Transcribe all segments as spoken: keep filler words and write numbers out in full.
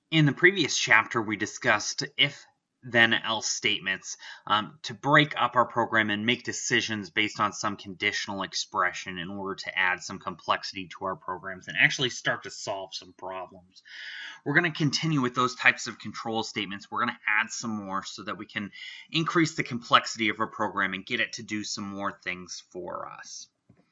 In the previous chapter, we discussed if then else statements um, to break up our program and make decisions based on some conditional expression in order to add some complexity to our programs and actually start to solve some problems. We're going to continue with those types of control statements. We're going to add some more so that we can increase the complexity of our program and get it to do some more things for us.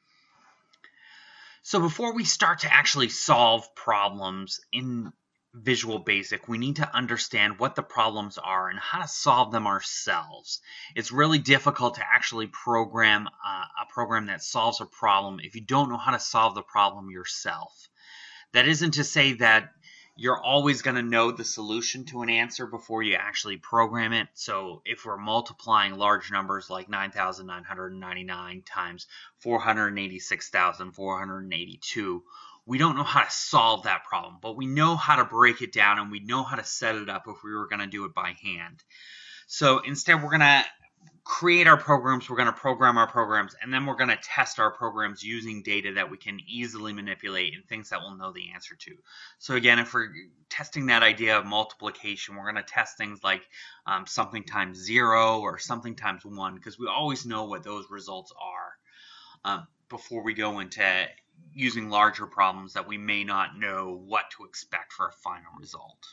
So before we start to actually solve problems in Visual Basic, we need to understand what the problems are and how to solve them ourselves. It's really difficult to actually program uh, a program that solves a problem if you don't know how to solve the problem yourself. That isn't to say that you're always going to know the solution to an answer before you actually program it. So if we're multiplying large numbers like nine thousand nine hundred ninety-nine times four hundred eighty-six thousand four hundred eighty-two, we don't know how to solve that problem, but we know how to break it down and we know how to set it up if we were going to do it by hand. So instead, we're going to create our programs, we're going to program our programs, and then we're going to test our programs using data that we can easily manipulate and things that we'll know the answer to. So again, if we're testing that idea of multiplication, we're going to test things like um, something times zero or something times one, because we always know what those results are um, before we go into using larger problems that we may not know what to expect for a final result.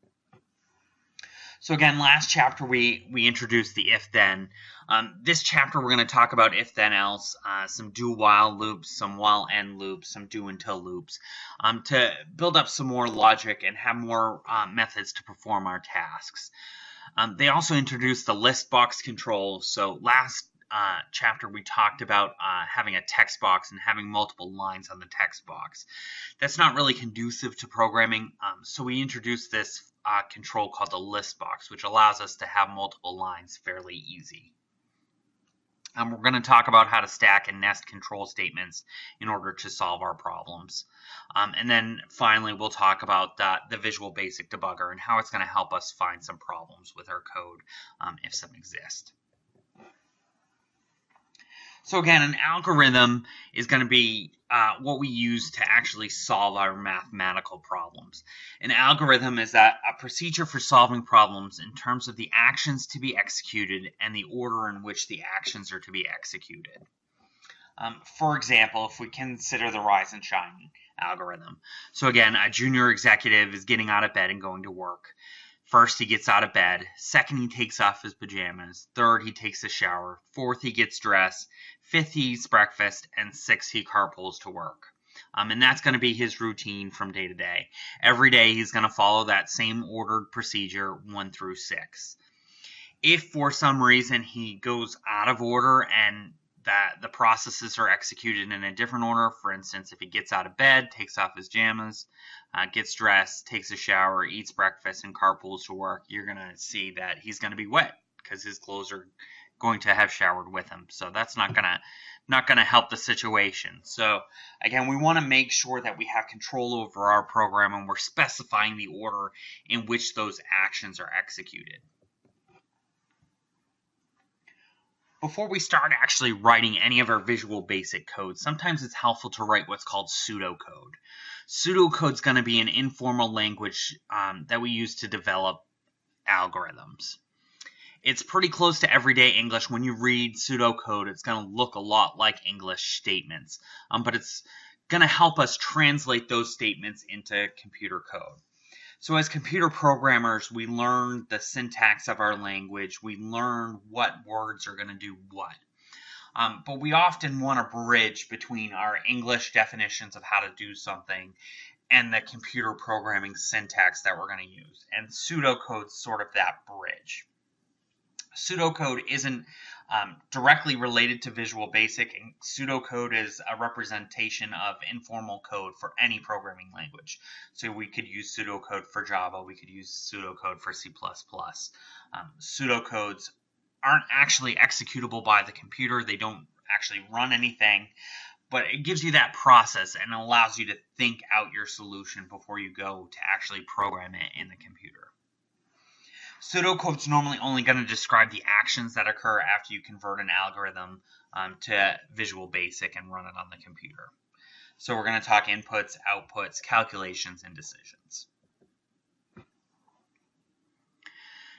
So again, last chapter we, we introduced the if-then. Um, this chapter we're going to talk about if-then-else, uh, some do-while loops, some while-end loops, some do-until loops, um, to build up some more logic and have more uh, methods to perform our tasks. Um, they also introduced the list box control. So last uh, chapter we talked about uh, having a text box and having multiple lines on the text box. That's not really conducive to programming, um, so we introduced this uh, control called the list box, which allows us to have multiple lines fairly easy. Um, we're going to talk about how to stack and nest control statements in order to solve our problems. Um, and then finally, we'll talk about the, the Visual Basic Debugger and how it's going to help us find some problems with our code um, if some exist. So again, an algorithm is going to be uh, what we use to actually solve our mathematical problems. An algorithm is a, a procedure for solving problems in terms of the actions to be executed and the order in which the actions are to be executed. Um, for example, if we consider the rise and shine algorithm. So again, a junior executive is getting out of bed and going to work. First, he gets out of bed. Second, he takes off his pajamas. Third, he takes a shower. Fourth, he gets dressed. Fifth, he eats breakfast. And sixth, he carpools to work. Um, and that's going to be his routine from day to day. Every day, he's going to follow that same ordered procedure, one through six. If for some reason he goes out of order and that the processes are executed in a different order, for instance, if he gets out of bed, takes off his pajamas, uh, gets dressed, takes a shower, eats breakfast, and carpools to work, you're going to see that he's going to be wet because his clothes are going to have showered with him. So that's not going to not going to help the situation. So again, we want to make sure that we have control over our program and we're specifying the order in which those actions are executed. Before we start actually writing any of our Visual Basic code, sometimes it's helpful to write what's called pseudocode. Pseudocode is going to be an informal language um, that we use to develop algorithms. It's pretty close to everyday English. When you read pseudocode, it's going to look a lot like English statements, um, but it's going to help us translate those statements into computer code. So as computer programmers, we learn the syntax of our language. We learn what words are going to do what. Um, but we often want a bridge between our English definitions of how to do something and the computer programming syntax that we're going to use. And pseudocode's sort of that bridge. Pseudocode isn't um, directly related to Visual Basic, and pseudocode is a representation of informal code for any programming language. So we could use pseudocode for Java, we could use pseudocode for C plus plus. Um, pseudocodes aren't actually executable by the computer, they don't actually run anything, but it gives you that process and allows you to think out your solution before you go to actually program it in the computer. Pseudocode's normally only going to describe the actions that occur after you convert an algorithm um, to Visual Basic and run it on the computer. So we're going to talk inputs, outputs, calculations, and decisions.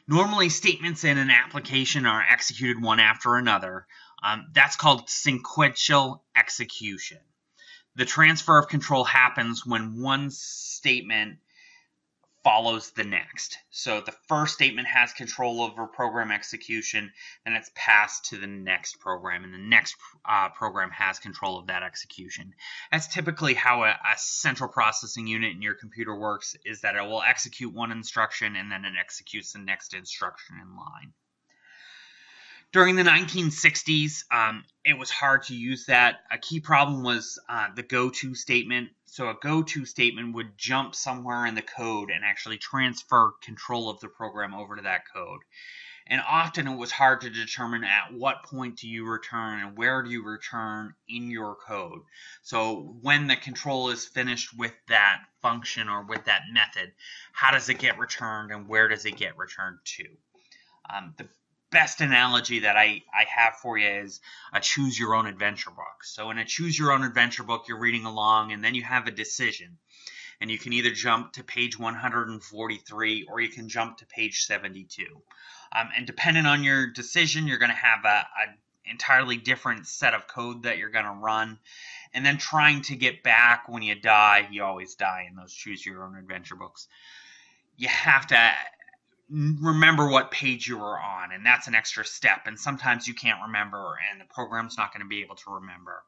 Normally, statements in an application are executed one after another. Um, that's called sequential execution. The transfer of control happens when one statement follows the next. So the first statement has control over program execution, and it's passed to the next program, and the next uh, program has control of that execution. That's typically how a, a central processing unit in your computer works, is that it will execute one instruction and then it executes the next instruction in line. During the nineteen sixties, um, it was hard to use that. A key problem was uh, the go-to statement. So a go-to statement would jump somewhere in the code and actually transfer control of the program over to that code. And often it was hard to determine at what point do you return and where do you return in your code. So when the control is finished with that function or with that method, how does it get returned and where does it get returned to? Um, the best analogy that I, I have for you is a choose your own adventure book. So in a choose your own adventure book, you're reading along and then you have a decision. And you can either jump to page one hundred forty-three or you can jump to page seventy-two. Um, and depending on your decision, you're going to have a, a entirely different set of code that you're going to run. And then trying to get back when you die, you always die in those choose your own adventure books. You have to remember what page you were on, and that's an extra step, and sometimes you can't remember and the program's not going to be able to remember.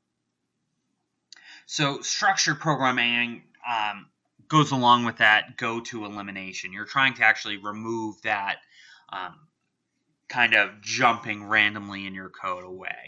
So structured programming um, goes along with that go to elimination. You're trying to actually remove that um, kind of jumping randomly in your code away.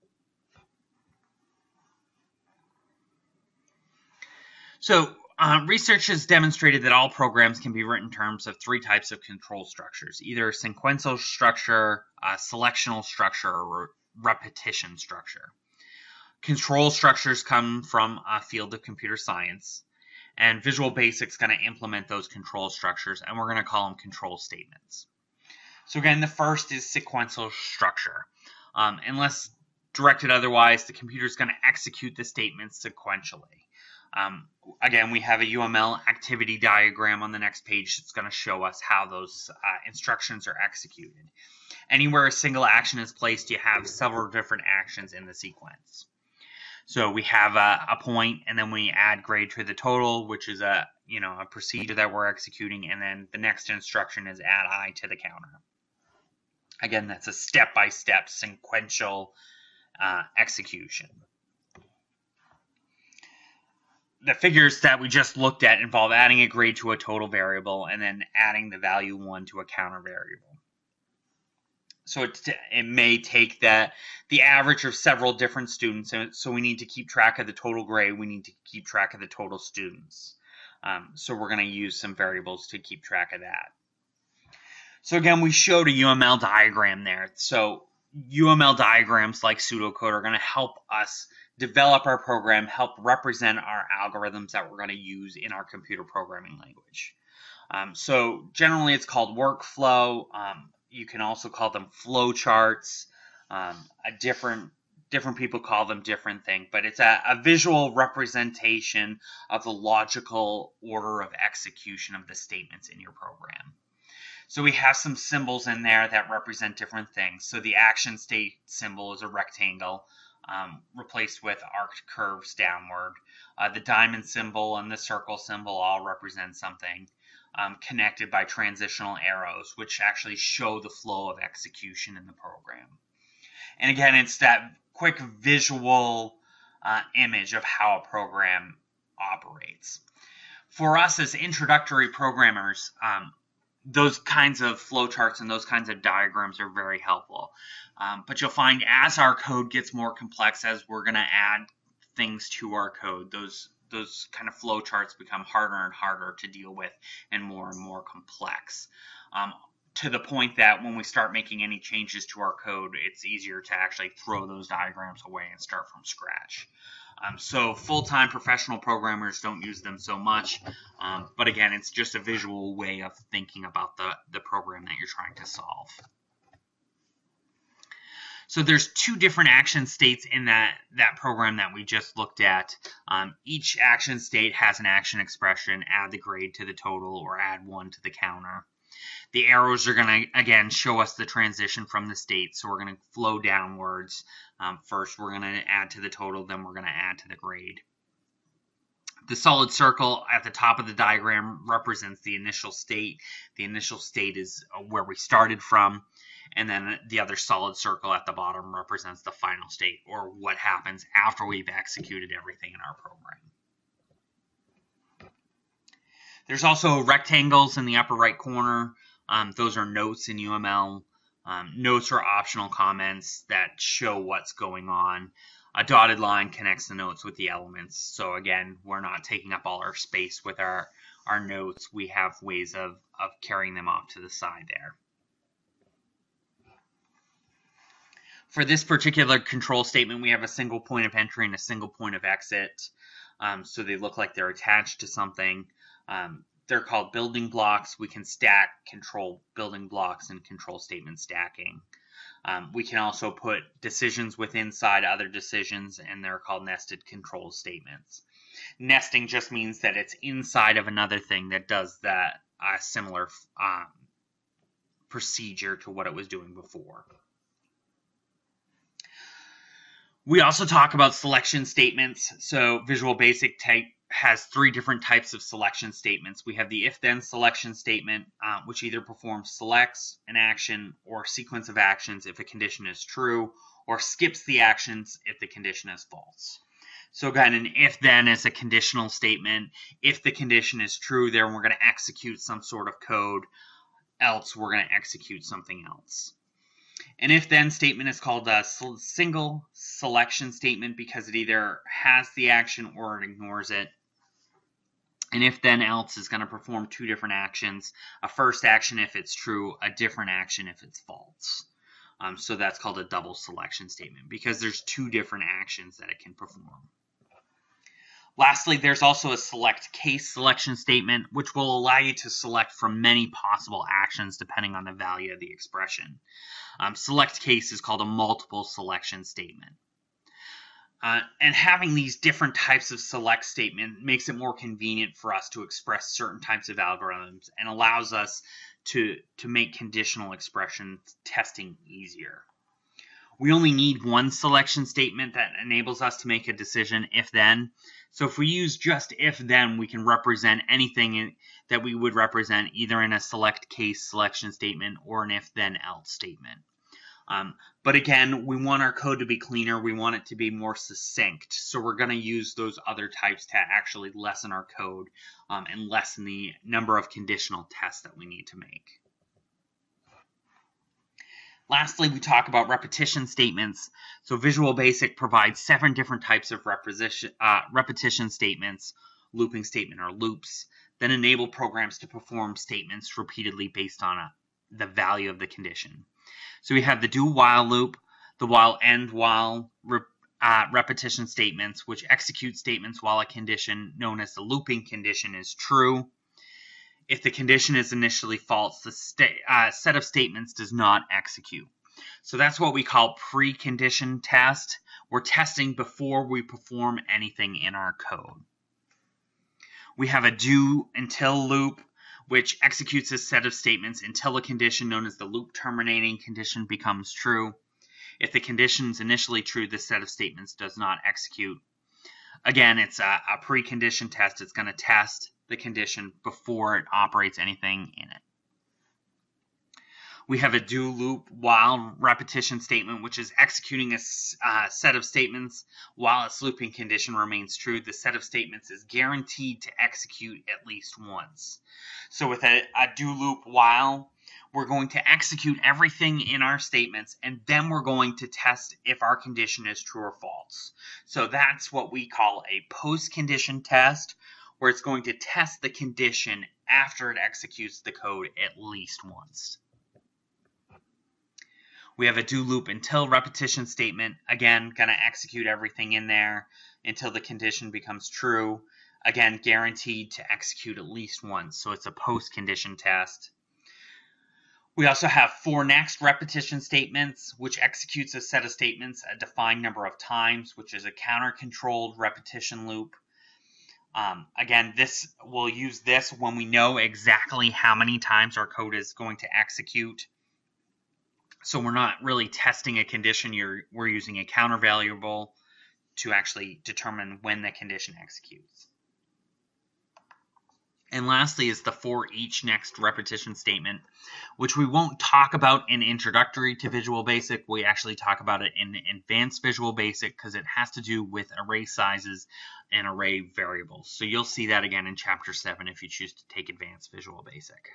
So Uh, research has demonstrated that all programs can be written in terms of three types of control structures, either sequential structure, uh, selectional structure, or repetition structure. Control structures come from a field of computer science, and Visual Basic is going to implement those control structures, and we're going to call them control statements. So again, the first is sequential structure. Um, unless directed otherwise, the computer is going to execute the statements sequentially. Um, again, we have a U M L activity diagram on the next page that's going to show us how those uh, instructions are executed. Anywhere a single action is placed, you have several different actions in the sequence. So we have a, a point, and then we add grade to the total, which is a you know a procedure that we're executing, and then the next instruction is add I to the counter. Again, that's a step-by-step sequential uh, execution. The figures that we just looked at involve adding a grade to a total variable and then adding the value one to a counter variable. So it, it may take that the average of several different students, so we need to keep track of the total grade, we need to keep track of the total students. Um, so we're going to use some variables to keep track of that. So again, we showed a U M L diagram there. So U M L diagrams like pseudocode are going to help us develop our program, help represent our algorithms that we're going to use in our computer programming language. Um, so generally it's called workflow. Um, you can also call them flow charts. Um, a different different people call them different things, but it's a, a visual representation of the logical order of execution of the statements in your program. So we have some symbols in there that represent different things. So the action state symbol is a rectangle, Um, replaced with arced curves downward. Uh, the diamond symbol and the circle symbol all represent something um, connected by transitional arrows, which actually show the flow of execution in the program. And again, it's that quick visual uh, image of how a program operates. For us as introductory programmers, um, those kinds of flowcharts and those kinds of diagrams are very helpful. Um, but you'll find as our code gets more complex, as we're going to add things to our code, those those kind of flowcharts become harder and harder to deal with and more and more complex. Um, to the point that when we start making any changes to our code, it's easier to actually throw those diagrams away and start from scratch. Um, so full-time professional programmers don't use them so much, um, but again, it's just a visual way of thinking about the, the program that you're trying to solve. So there's two different action states in that, that program that we just looked at. Um, each action state has an action expression, add the grade to the total or add one to the counter. The arrows are going to, again, show us the transition from the state. So we're going to flow downwards. Um, first, we're going to add to the total, then we're going to add to the grade. The solid circle at the top of the diagram represents the initial state. The initial state is where we started from. And then the other solid circle at the bottom represents the final state, or what happens after we've executed everything in our program. There's also rectangles in the upper right corner. Um, those are notes in U M L. Um, notes are optional comments that show what's going on. A dotted line connects the notes with the elements. So again, we're not taking up all our space with our, our notes. We have ways of, of carrying them off to the side there. For this particular control statement, we have a single point of entry and a single point of exit. Um, so they look like they're attached to something. Um, they're called building blocks. We can stack control building blocks and control statement stacking. Um, we can also put decisions within inside other decisions, and they're called nested control statements. Nesting just means that it's inside of another thing that does that uh, similar um, procedure to what it was doing before. We also talk about selection statements. So Visual Basic type has three different types of selection statements. We have the if-then selection statement, uh, which either performs selects an action or sequence of actions if a condition is true, or skips the actions if the condition is false. So again, an if-then is a conditional statement. If the condition is true, then we're going to execute some sort of code. Else, we're going to execute something else. An if-then statement is called a single selection statement because it either has the action or it ignores it. An if-then-else is going to perform two different actions. A first action if it's true, a different action if it's false. Um, so that's called a double selection statement because there's two different actions that it can perform. Lastly, there's also a select case selection statement, which will allow you to select from many possible actions depending on the value of the expression. Um, select case is called a multiple selection statement. Uh, and having these different types of select statement makes it more convenient for us to express certain types of algorithms and allows us to, to make conditional expression testing easier. We only need one selection statement that enables us to make a decision if-then. So if we use just if-then, we can represent anything in, that we would represent either in a select case selection statement or an if-then-else statement. Um, but again, we want our code to be cleaner. We want it to be more succinct. So we're going to use those other types to actually lessen our code um, and lessen the number of conditional tests that we need to make. Lastly, we talk about repetition statements. So Visual Basic provides seven different types of repetition, uh, repetition statements, looping statement or loops, that enable programs to perform statements repeatedly based on a, the value of the condition. So we have the do while loop, the while end while re, uh, repetition statements, which execute statements while a condition known as the looping condition is true. If the condition is initially false, the sta uh, set of statements does not execute. So that's what we call precondition test. We're testing before we perform anything in our code. We have a do until loop, which executes a set of statements until a condition known as the loop terminating condition becomes true. If the condition is initially true, the set of statements does not execute. Again, it's a, a precondition test. It's going to test the condition before it operates anything in it. We have a do loop while repetition statement, which is executing a uh, set of statements while its looping condition remains true. The set of statements is guaranteed to execute at least once. So with a, a do loop while, we're going to execute everything in our statements, and then we're going to test if our condition is true or false. So that's what we call a post-condition test, where it's going to test the condition after it executes the code at least once. We have a do loop until repetition statement, again, going to execute everything in there until the condition becomes true. Again, guaranteed to execute at least once, so it's a post-condition test. We also have for next repetition statements, which executes a set of statements a defined number of times, which is a counter-controlled repetition loop. Um, again, this we'll use this when we know exactly how many times our code is going to execute. So we're not really testing a condition. You're, we're using a counter variable to actually determine when the condition executes. And lastly is the for each next repetition statement, which we won't talk about in introductory to Visual Basic. We actually talk about it in advanced Visual Basic because it has to do with array sizes and array variables. So you'll see that again in Chapter seven if you choose to take advanced Visual Basic.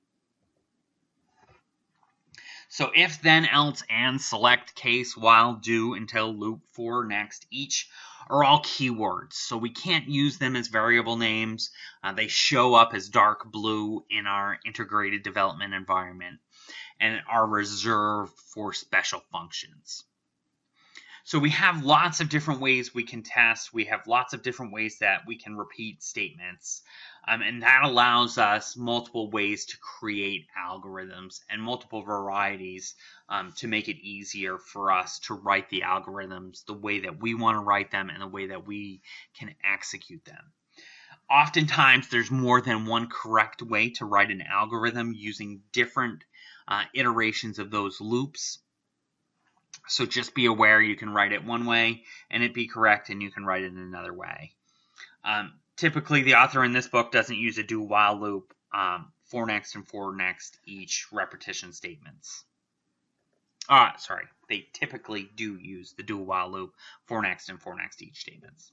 So if, then, else, and, select, case, while, do, until, loop, for, next, each are all keywords. So we can't use them as variable names. Uh, they show up as dark blue in our integrated development environment and are reserved for special functions. So we have lots of different ways we can test. We have lots of different ways that we can repeat statements. Um, and that allows us multiple ways to create algorithms and multiple varieties um, to make it easier for us to write the algorithms the way that we want to write them and the way that we can execute them. Oftentimes, there's more than one correct way to write an algorithm using different uh, iterations of those loops. So just be aware you can write it one way and it be correct, and you can write it another way. Um, typically, the author in this book doesn't use a do while loop um, for next and for next each repetition statements. Ah, sorry, they typically do use the do while loop for next and for next each statements.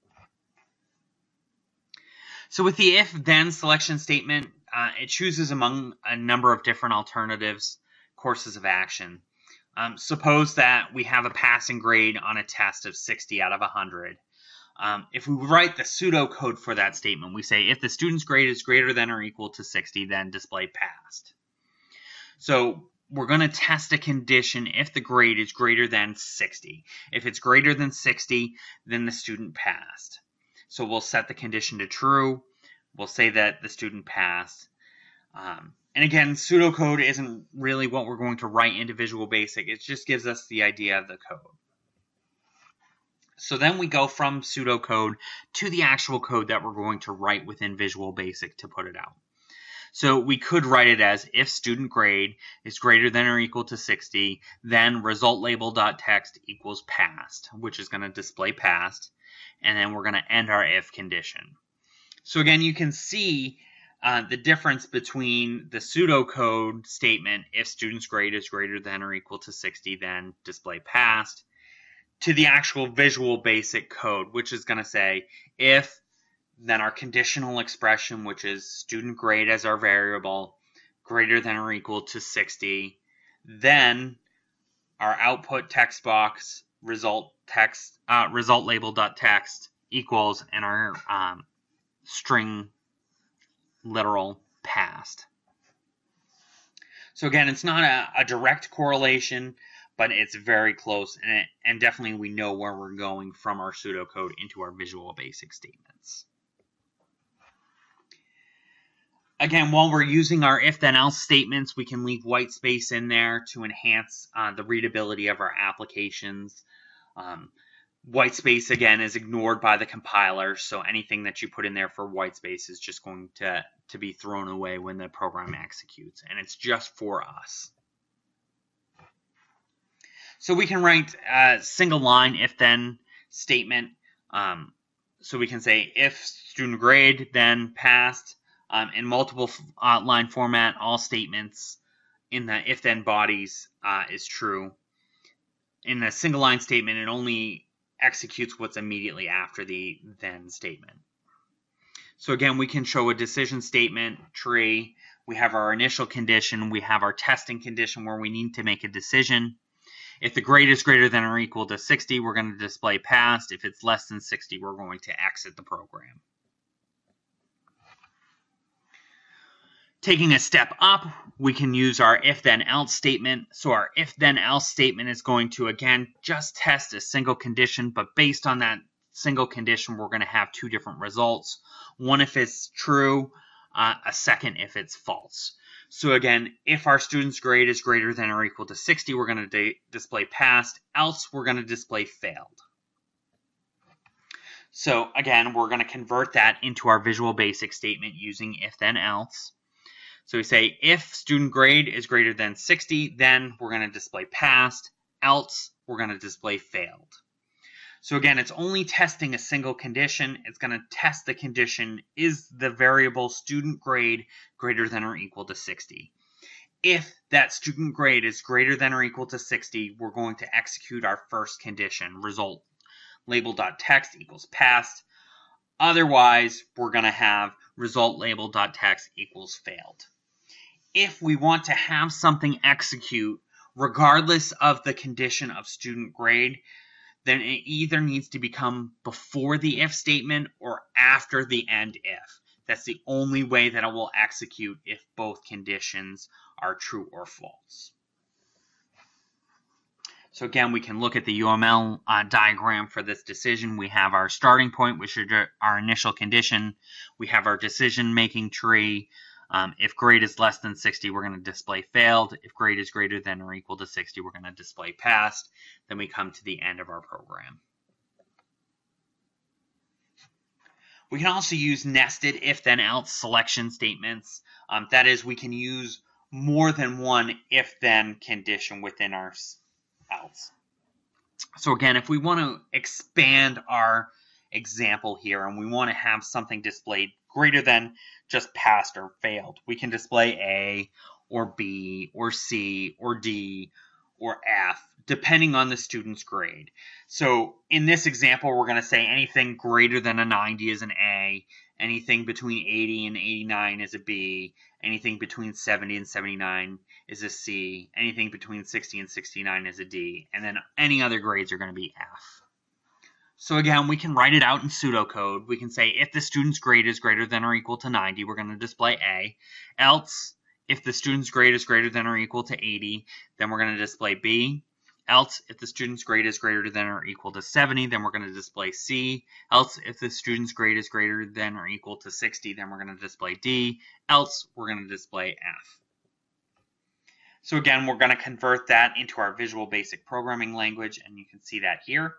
So with the if then selection statement, uh, it chooses among a number of different alternatives, courses of action. Um, suppose that we have a passing grade on a test of sixty out of one hundred. Um, if we write the pseudocode for that statement, we say if the student's grade is greater than or equal to sixty, then display passed. So we're going to test a condition if the grade is greater than sixty. If it's greater than sixty, then the student passed. So we'll set the condition to true. We'll say that the student passed. Um, and again, pseudocode isn't really what we're going to write into Visual Basic. It just gives us the idea of the code. So then we go from pseudocode to the actual code that we're going to write within Visual Basic to put it out. So we could write it as if student grade is greater than or equal to sixty, then result label.text equals passed, which is going to display passed. And then we're going to end our if condition. So again, you can see uh, the difference between the pseudocode statement, if student's grade is greater than or equal to sixty, then display passed, to the actual Visual Basic code, which is going to say if, then our conditional expression, which is student grade as our variable, greater than or equal to sixty, then our output text box, result text, uh, result label.text equals, and our um, string literal passed. So again, it's not a, a direct correlation, but it's very close, and, it, and definitely we know where we're going from our pseudocode into our Visual Basic statements. Again, while we're using our if-then-else statements, we can leave white space in there to enhance uh, the readability of our applications. Um, white space, again, is ignored by the compiler, so anything that you put in there for white space is just going to, to be thrown away when the program executes, and it's just for us. So we can write a single line if-then statement. Um, so we can say if student grade, then passed. Um, in multiple uh, line format, all statements in the if-then bodies uh, is true. In a single line statement, it only executes what's immediately after the then statement. So again, we can show a decision statement tree. We have our initial condition. We have our testing condition where we need to make a decision. If the grade is greater than or equal to sixty, we're going to display passed. If it's less than sixty, we're going to exit the program. Taking a step up, we can use our if-then-else statement. So our if-then-else statement is going to, again, just test a single condition, but based on that single condition, we're going to have two different results. One if it's true, uh, a second if it's false. So again, if our student's grade is greater than or equal to sixty, we're going to display passed, else we're going to display failed. So again, we're going to convert that into our Visual Basic statement using if then else. So we say if student grade is greater than sixty, then we're going to display passed, else we're going to display failed. So again, it's only testing a single condition. It's going to test the condition, is the variable student grade greater than or equal to sixty? If that student grade is greater than or equal to sixty, we're going to execute our first condition, result label.text equals passed. Otherwise, we're going to have result label.text equals failed. If we want to have something execute regardless of the condition of student grade, then it either needs to become before the if statement or after the end if. That's the only way that it will execute if both conditions are true or false. So again, we can look at the U M L uh, diagram for this decision. We have our starting point, which is our initial condition. We have our decision-making tree. Um, if grade is less than sixty, we're going to display failed. If grade is greater than or equal to sixty, we're going to display passed. Then we come to the end of our program. We can also use nested if-then-else selection statements. Um, that is, we can use more than one if-then condition within our else. So again, if we want to expand our example here and we want to have something displayed greater than just passed or failed, we can display A or B or C or D or F, depending on the student's grade. So in this example, we're going to say anything greater than a ninety is an A, anything between eighty and eighty-nine is a B, anything between seventy and seventy-nine is a C, anything between sixty and sixty-nine is a D, and then any other grades are going to be F. So again, we can write it out in pseudocode. We can say if the student's grade is greater than or equal to ninety, we're going to display A. Else, if the student's grade is greater than or equal to eighty, then we're going to display B. Else, if the student's grade is greater than or equal to seventy, then we're going to display C. Else, if the student's grade is greater than or equal to sixty, then we're going to display D. Else, we're going to display F. So again, we're going to convert that into our Visual Basic programming language, and you can see that here.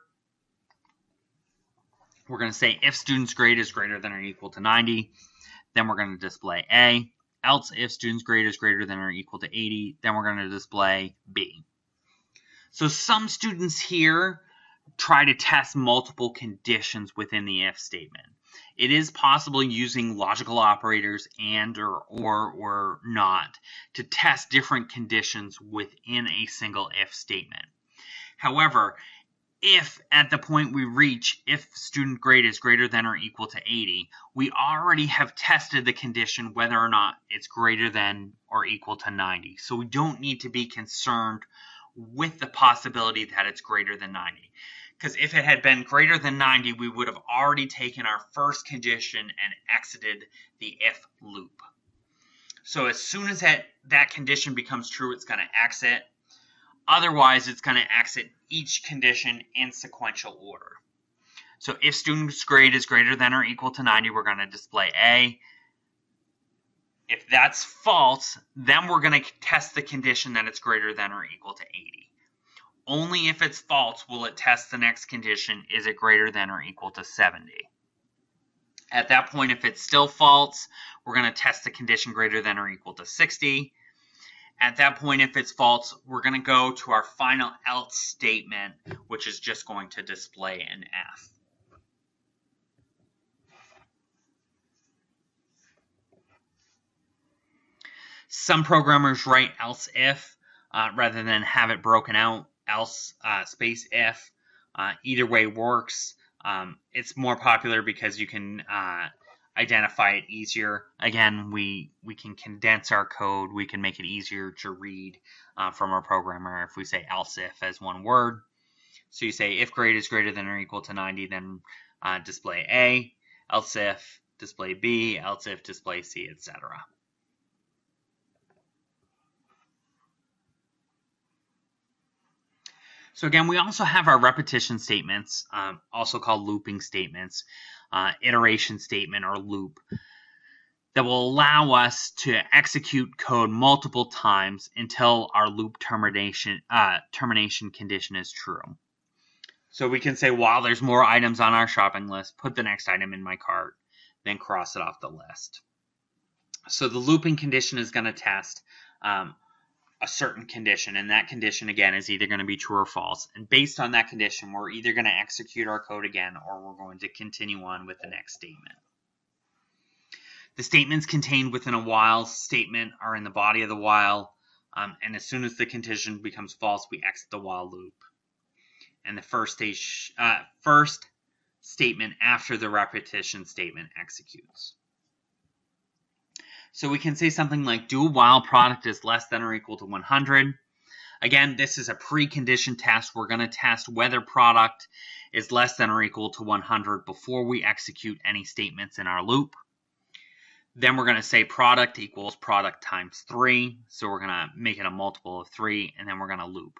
We're going to say if student's grade is greater than or equal to ninety, then we're going to display A. Else, if student's grade is greater than or equal to eighty, then we're going to display B. So some students here try to test multiple conditions within the if statement. It is possible using logical operators and or or or not to test different conditions within a single if statement. However, if at the point we reach, if student grade is greater than or equal to eighty, we already have tested the condition whether or not it's greater than or equal to ninety. So we don't need to be concerned with the possibility that it's greater than ninety. Because if it had been greater than ninety, we would have already taken our first condition and exited the if loop. So as soon as that, that condition becomes true, it's going to exit. Otherwise, it's going to exit each condition in sequential order. So if student's grade is greater than or equal to ninety, we're going to display A. If that's false, then we're going to test the condition that it's greater than or equal to eighty. Only if it's false will it test the next condition, is it greater than or equal to seventy. At that point, if it's still false, we're going to test the condition greater than or equal to sixty. At that point, if it's false, we're going to go to our final else statement, which is just going to display an F. Some programmers write else if uh, rather than have it broken out, else uh, space if. Uh, either way works. Um, it's more popular because you can uh, identify it easier. Again, we we can condense our code. We can make it easier to read uh, from our programmer if we say else if as one word. So you say if grade is greater than or equal to ninety, then uh, display A. Else if display B. Else if display C, et cetera. So again, we also have our repetition statements, um, also called looping statements, uh, iteration statement or loop, that will allow us to execute code multiple times until our loop termination, uh, termination condition is true. So we can say, while there's more items on our shopping list, put the next item in my cart, then cross it off the list. So the looping condition is going to test um, a certain condition, and that condition, again, is either going to be true or false. And based on that condition, we're either going to execute our code again, or we're going to continue on with the next statement. The statements contained within a while statement are in the body of the while, um, and as soon as the condition becomes false, we exit the while loop. And the first, stage, uh, first statement after the repetition statement executes. So we can say something like, do while product is less than or equal to one hundred. Again, this is a precondition test. We're going to test whether product is less than or equal to one hundred before we execute any statements in our loop. Then we're going to say product equals product times three. So we're going to make it a multiple of three, and then we're going to loop.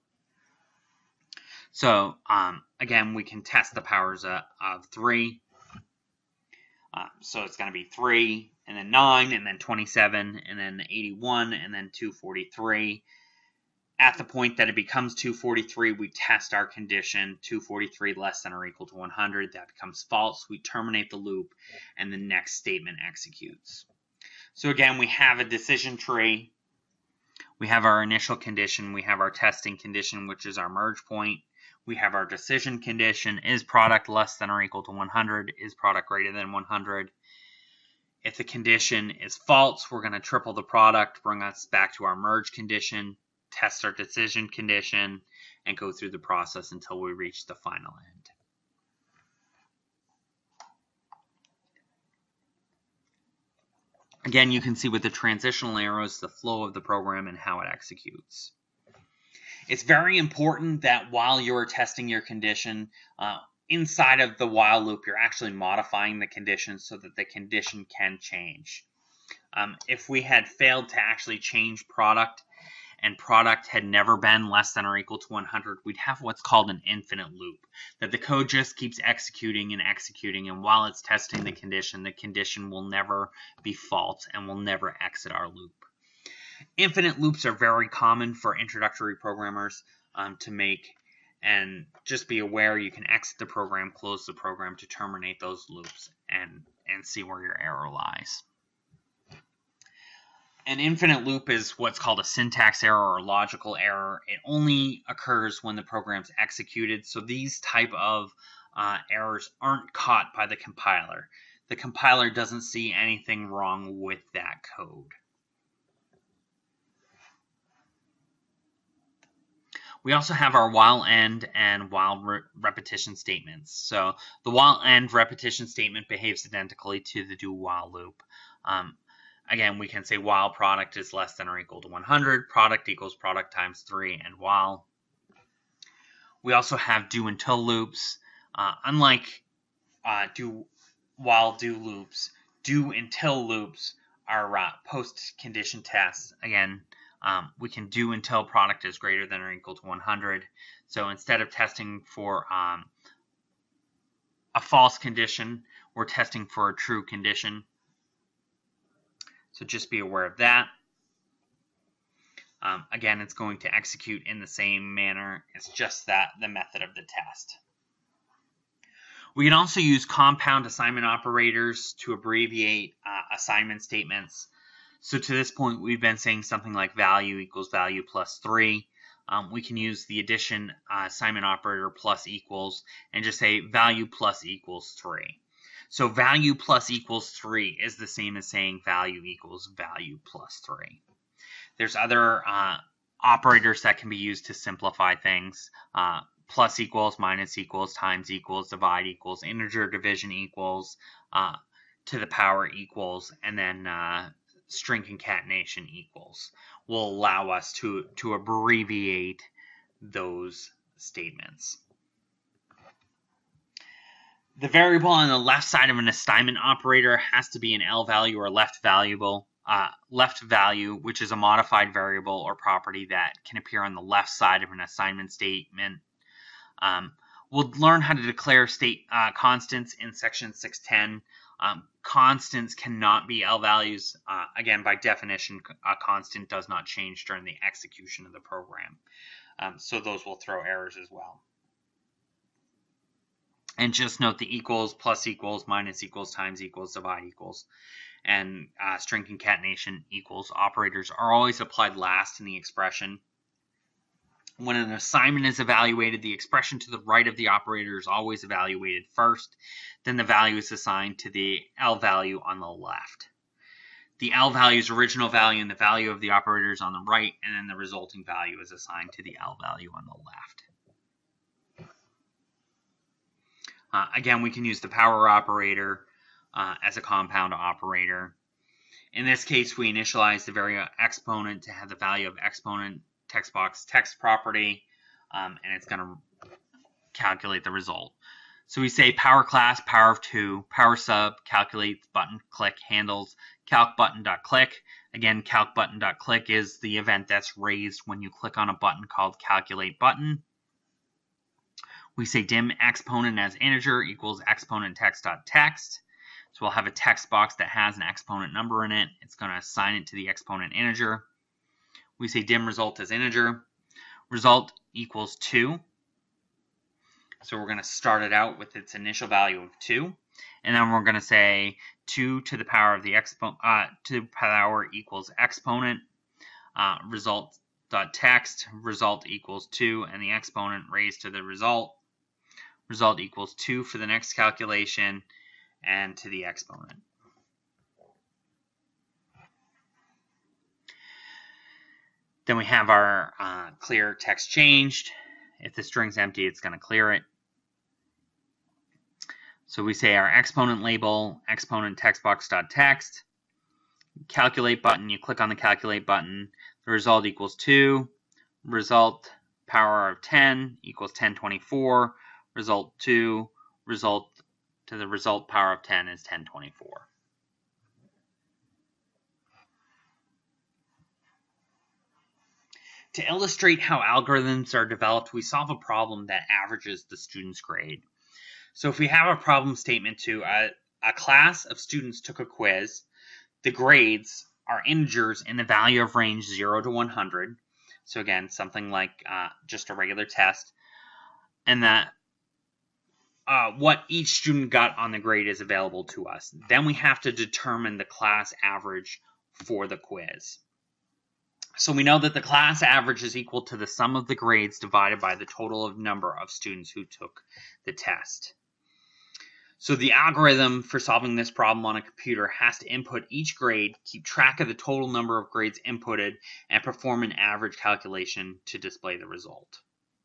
So um, again, we can test the powers of, of three. Uh, so it's going to be three, and then nine, and then twenty-seven, and then eighty-one, and then two forty-three. At the point that it becomes two forty-three, we test our condition, two forty-three less than or equal to one hundred. That becomes false. We terminate the loop, and the next statement executes. So again, we have a decision tree. We have our initial condition. We have our testing condition, which is our merge point. We have our decision condition. Is product less than or equal to one hundred? Is product greater than one hundred? If the condition is false, we're going to triple the product, bring us back to our merge condition, test our decision condition, and go through the process until we reach the final end. Again, you can see with the transitional arrows the flow of the program and how it executes. It's very important that while you're testing your condition, uh, inside of the while loop, you're actually modifying the condition so that the condition can change. Um, if we had failed to actually change product and product had never been less than or equal to one hundred, we'd have what's called an infinite loop, that the code just keeps executing and executing, and while it's testing the condition, the condition will never be false and will never exit our loop. Infinite loops are very common for introductory programmers um, to make, and just be aware you can exit the program, close the program to terminate those loops and, and see where your error lies. An infinite loop is what's called a syntax error or logical error. It only occurs when the program's executed, so these type of uh, errors aren't caught by the compiler. The compiler doesn't see anything wrong with that code. We also have our while end and while re repetition statements. So the while end repetition statement behaves identically to the do while loop. Um, again, we can say while product is less than or equal to one hundred, product equals product times three, and while. We also have do until loops. Uh, unlike uh, do while do loops, do until loops are uh, post condition tests. Again, Um, we can do until product is greater than or equal to one hundred. So instead of testing for um, a false condition, we're testing for a true condition. So just be aware of that. Um, again, it's going to execute in the same manner. It's just that the method of the test. We can also use compound assignment operators to abbreviate uh, assignment statements. So to this point, we've been saying something like value equals value plus three. Um, we can use the addition uh, assignment operator plus equals and just say value plus equals three. So value plus equals three is the same as saying value equals value plus three. There's other uh, operators that can be used to simplify things. Uh, plus equals, minus equals, times equals, divide equals, integer division equals, uh, to the power equals, and then uh, string concatenation equals will allow us to, to abbreviate those statements. The variable on the left side of an assignment operator has to be an L value or left variable, uh, left value, which is a modified variable or property that can appear on the left side of an assignment statement. Um, we'll learn how to declare state uh, constants in section six ten. Um, constants cannot be L values. Uh, again, by definition, a constant does not change during the execution of the program. Um, so those will throw errors as well. And just note the equals, plus equals, minus equals, times equals, divide equals, and uh, string concatenation equals operators are always applied last in the expression. When an assignment is evaluated, the expression to the right of the operator is always evaluated first. Then the value is assigned to the L value on the left. The L value is original value, and the value of the operator is on the right, and then the resulting value is assigned to the L value on the left. Uh, again, we can use the power operator uh, as a compound operator. In this case, we initialize the variable exponent to have the value of exponent text box text property, um, and it's going to calculate the result. So we say power class, power of two, power sub, calculate, button, click, handles, calc button dot click. Again, calc button dot click is the event that's raised when you click on a button called calculate button. We say dim exponent as integer equals exponent text dot text. So we'll have a text box that has an exponent number in it. It's going to assign it to the exponent integer. We say dim result as integer. Result equals two. So we're going to start it out with its initial value of two. And then we're going to say two to the power of the exponent, uh, to the power equals exponent. Uh, result dot text, result equals two, and the exponent raised to the result. Result equals two for the next calculation, and to the exponent. Then we have our uh, clear text changed. If the string's empty, it's going to clear it. So we say our exponent label, exponent textbox.text, calculate button, you click on the calculate button, the result equals two, result power of ten equals ten twenty-four, result two, result to the result power of ten is ten twenty-four. To illustrate how algorithms are developed, we solve a problem that averages the student's grade. So if we have a problem statement to a, a class of students took a quiz, the grades are integers in the value of range zero to one hundred. So again, something like uh, just a regular test. And that uh, what each student got on the grade is available to us. Then we have to determine the class average for the quiz. So we know that the class average is equal to the sum of the grades divided by the total of number of students who took the test. So the algorithm for solving this problem on a computer has to input each grade, keep track of the total number of grades inputted, and perform an average calculation to display the result.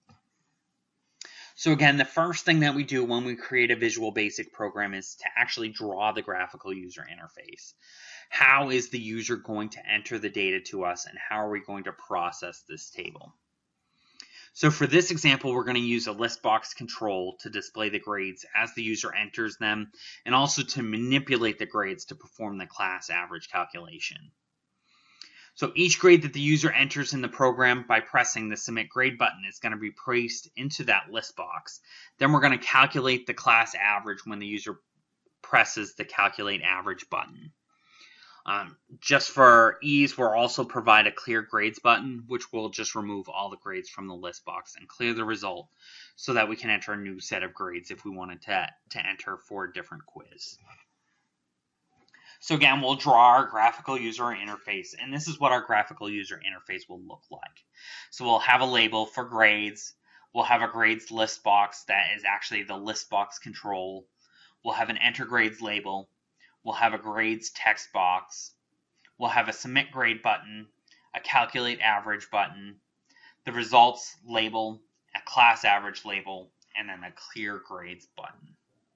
So again, the first thing that we do when we create a Visual Basic program is to actually draw the graphical user interface. How is the user going to enter the data to us, and how are we going to process this table? So for this example, we're going to use a list box control to display the grades as the user enters them, and also to manipulate the grades to perform the class average calculation. So each grade that the user enters in the program by pressing the Submit Grade button is going to be placed into that list box. Then we're going to calculate the class average when the user presses the Calculate Average button. Um, just for ease, we'll also provide a Clear Grades button, which will just remove all the grades from the list box and clear the result so that we can enter a new set of grades if we wanted to, to enter for a different quiz. So again, we'll draw our graphical user interface, and this is what our graphical user interface will look like. So we'll have a label for grades. We'll have a grades list box that is actually the list box control. We'll have an Enter Grades label. We'll have a grades text box. We'll have a Submit Grade button, a Calculate Average button, the results label, a class average label, and then a Clear Grades button.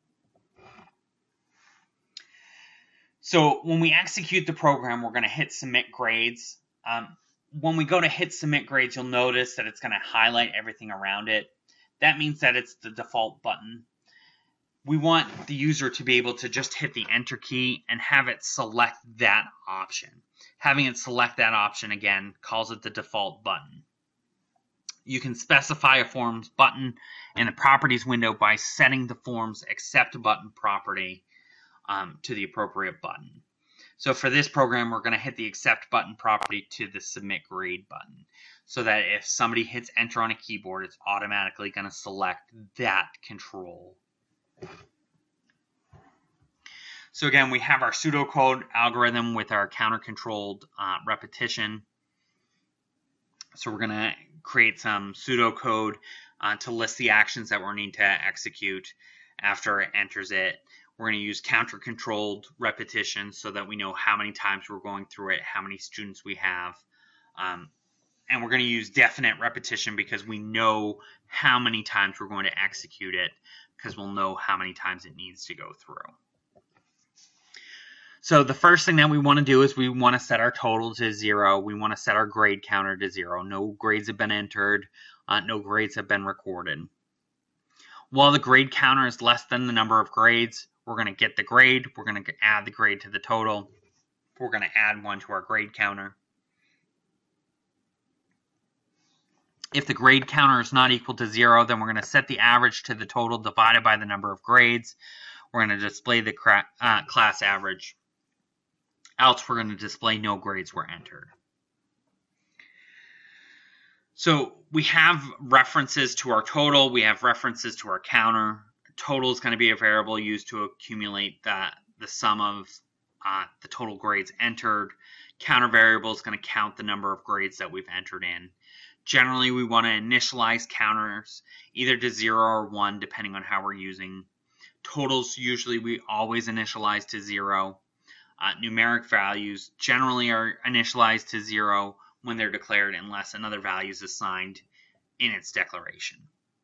So when we execute the program, we're going to hit Submit Grades. Um, when we go to hit Submit Grades, you'll notice that it's going to highlight everything around it. That means that it's the default button. We want the user to be able to just hit the Enter key and have it select that option. Having it select that option, again, calls it the default button. You can specify a Forms button in the Properties window by setting the Forms Accept Button property um, to the appropriate button. So for this program, we're going to hit the Accept Button property to the Submit Grade button, so that if somebody hits Enter on a keyboard, it's automatically going to select that control. So again, we have our pseudocode algorithm with our counter-controlled uh, repetition. So we're going to create some pseudocode uh, to list the actions that we're need to execute after it enters it. We're going to use counter-controlled repetition so that we know how many times we're going through it, how many students we have. Um, and we're going to use definite repetition because we know how many times we're going to execute it, because we'll know how many times it needs to go through. So the first thing that we want to do is we want to set our total to zero. We want to set our grade counter to zero. No grades have been entered. Uh, no grades have been recorded. While the grade counter is less than the number of grades, we're going to get the grade. We're going to add the grade to the total. We're going to add one to our grade counter. If the grade counter is not equal to zero, then we're going to set the average to the total divided by the number of grades. We're going to display the uh, class average. Else, we're going to display no grades were entered. So we have references to our total. We have references to our counter. Total is going to be a variable used to accumulate the, the sum of uh, the total grades entered. Counter variable is going to count the number of grades that we've entered in. Generally, we want to initialize counters either to zero or one, depending on how we're using. Totals, usually we always initialize to zero. Uh, numeric values generally are initialized to zero when they're declared unless another value is assigned in its declaration.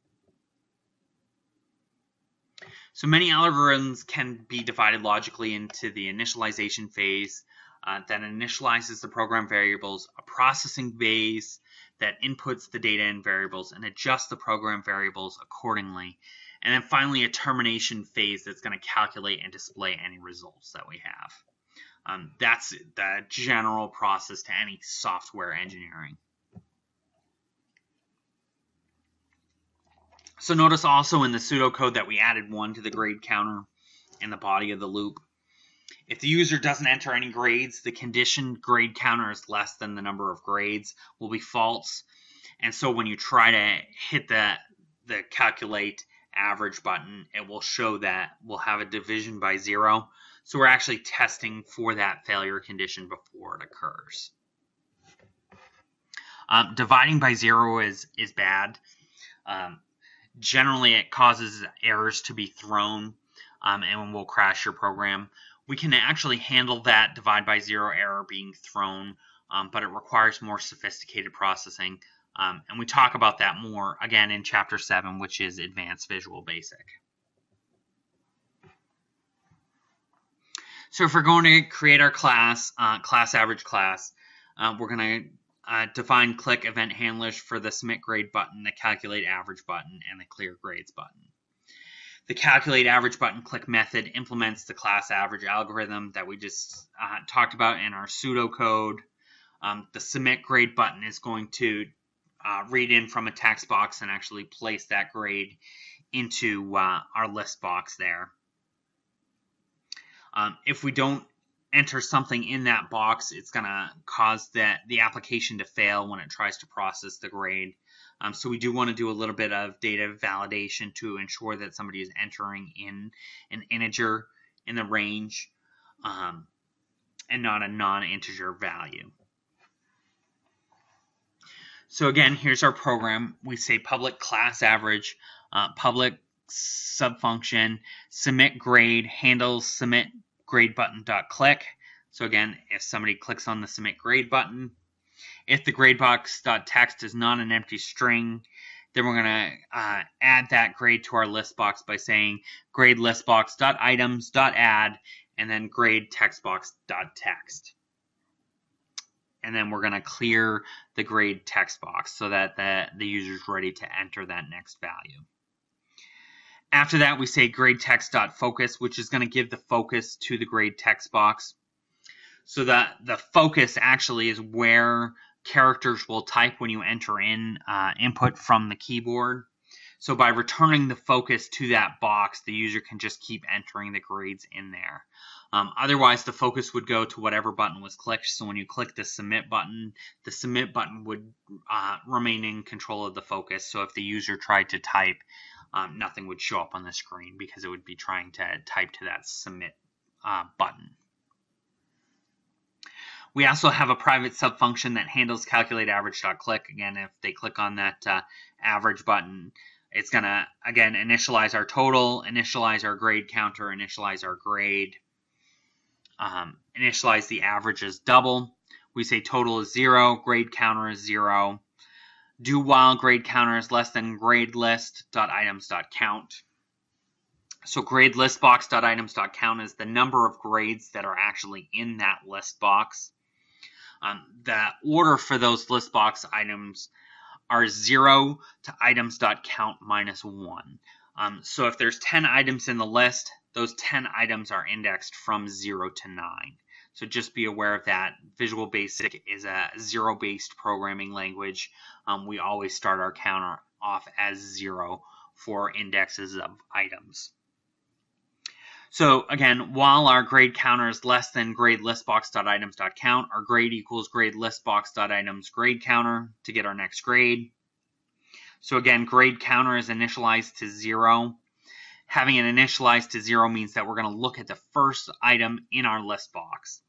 So many algorithms can be divided logically into the initialization phase uh, that initializes the program variables, a processing phase that inputs the data and variables and adjusts the program variables accordingly, and then finally a termination phase that's going to calculate and display any results that we have. Um, that's the general process to any software engineering. So notice also in the pseudocode that we added one to the grade counter in the body of the loop. If the user doesn't enter any grades, the conditioned grade counter is less than the number of grades will be false. And so when you try to hit the, the calculate average button, it will show that we'll have a division by zero. So we're actually testing for that failure condition before it occurs. Um, dividing by zero is, is bad. Um, generally, it causes errors to be thrown um, and will crash your program. We can actually handle that divide by zero error being thrown, um, but it requires more sophisticated processing. Um, and we talk about that more, again, in Chapter seven, which is Advanced Visual Basic. So if we're going to create our class, uh, class average class, uh, we're going to uh, define click event handlers for the submit grade button, the calculate average button, and the clear grades button. The calculate average button click method implements the class average algorithm that we just uh, talked about in our pseudocode. Um, the submit grade button is going to uh, read in from a text box and actually place that grade into uh, our list box there. Um, if we don't enter something in that box, it's going to cause that the application to fail when it tries to process the grade. Um, so we do want to do a little bit of data validation to ensure that somebody is entering in an integer in the range um, and not a non-integer value. So again, here's our program. We say public class average, uh, public subfunction, submit grade, handles submit grade button dot click. So again, if somebody clicks on the submit grade button, if the gradebox.text is not an empty string, then we're going to uh, add that grade to our list box by saying grade listbox.items.add and then grade textbox.text. And then we're going to clear the grade text box so that the, the user is ready to enter that next value. After that, we say grade text.focus, which is going to give the focus to the grade text box. So that the focus actually is where characters will type when you enter in uh, input from the keyboard. So by returning the focus to that box, the user can just keep entering the grades in there. Um, otherwise, the focus would go to whatever button was clicked. So when you click the submit button, the submit button would uh, remain in control of the focus. So if the user tried to type um, nothing would show up on the screen because it would be trying to type to that submit uh, button. We also have a private subfunction that handles calculate average.click. Again, if they click on that uh, average button, it's going to, again, initialize our total, initialize our grade counter, initialize our grade, um, initialize the average as double. We say total is zero, grade counter is zero. Do while grade counter is less than grade list.items.count. So grade list box.items.count is the number of grades that are actually in that list box. Um, the order for those list box items are zero to items.count minus one. Um, so if there's ten items in the list, those ten items are indexed from zero to nine. So just be aware of that. Visual Basic is a zero-based programming language. Um, we always start our counter off as zero for indexes of items. So again, while our grade counter is less than grade listbox.items.count, our grade equals grade listbox.items grade counter to get our next grade. So again, grade counter is initialized to zero. Having it initialized to zero means that we're going to look at the first item in our list box.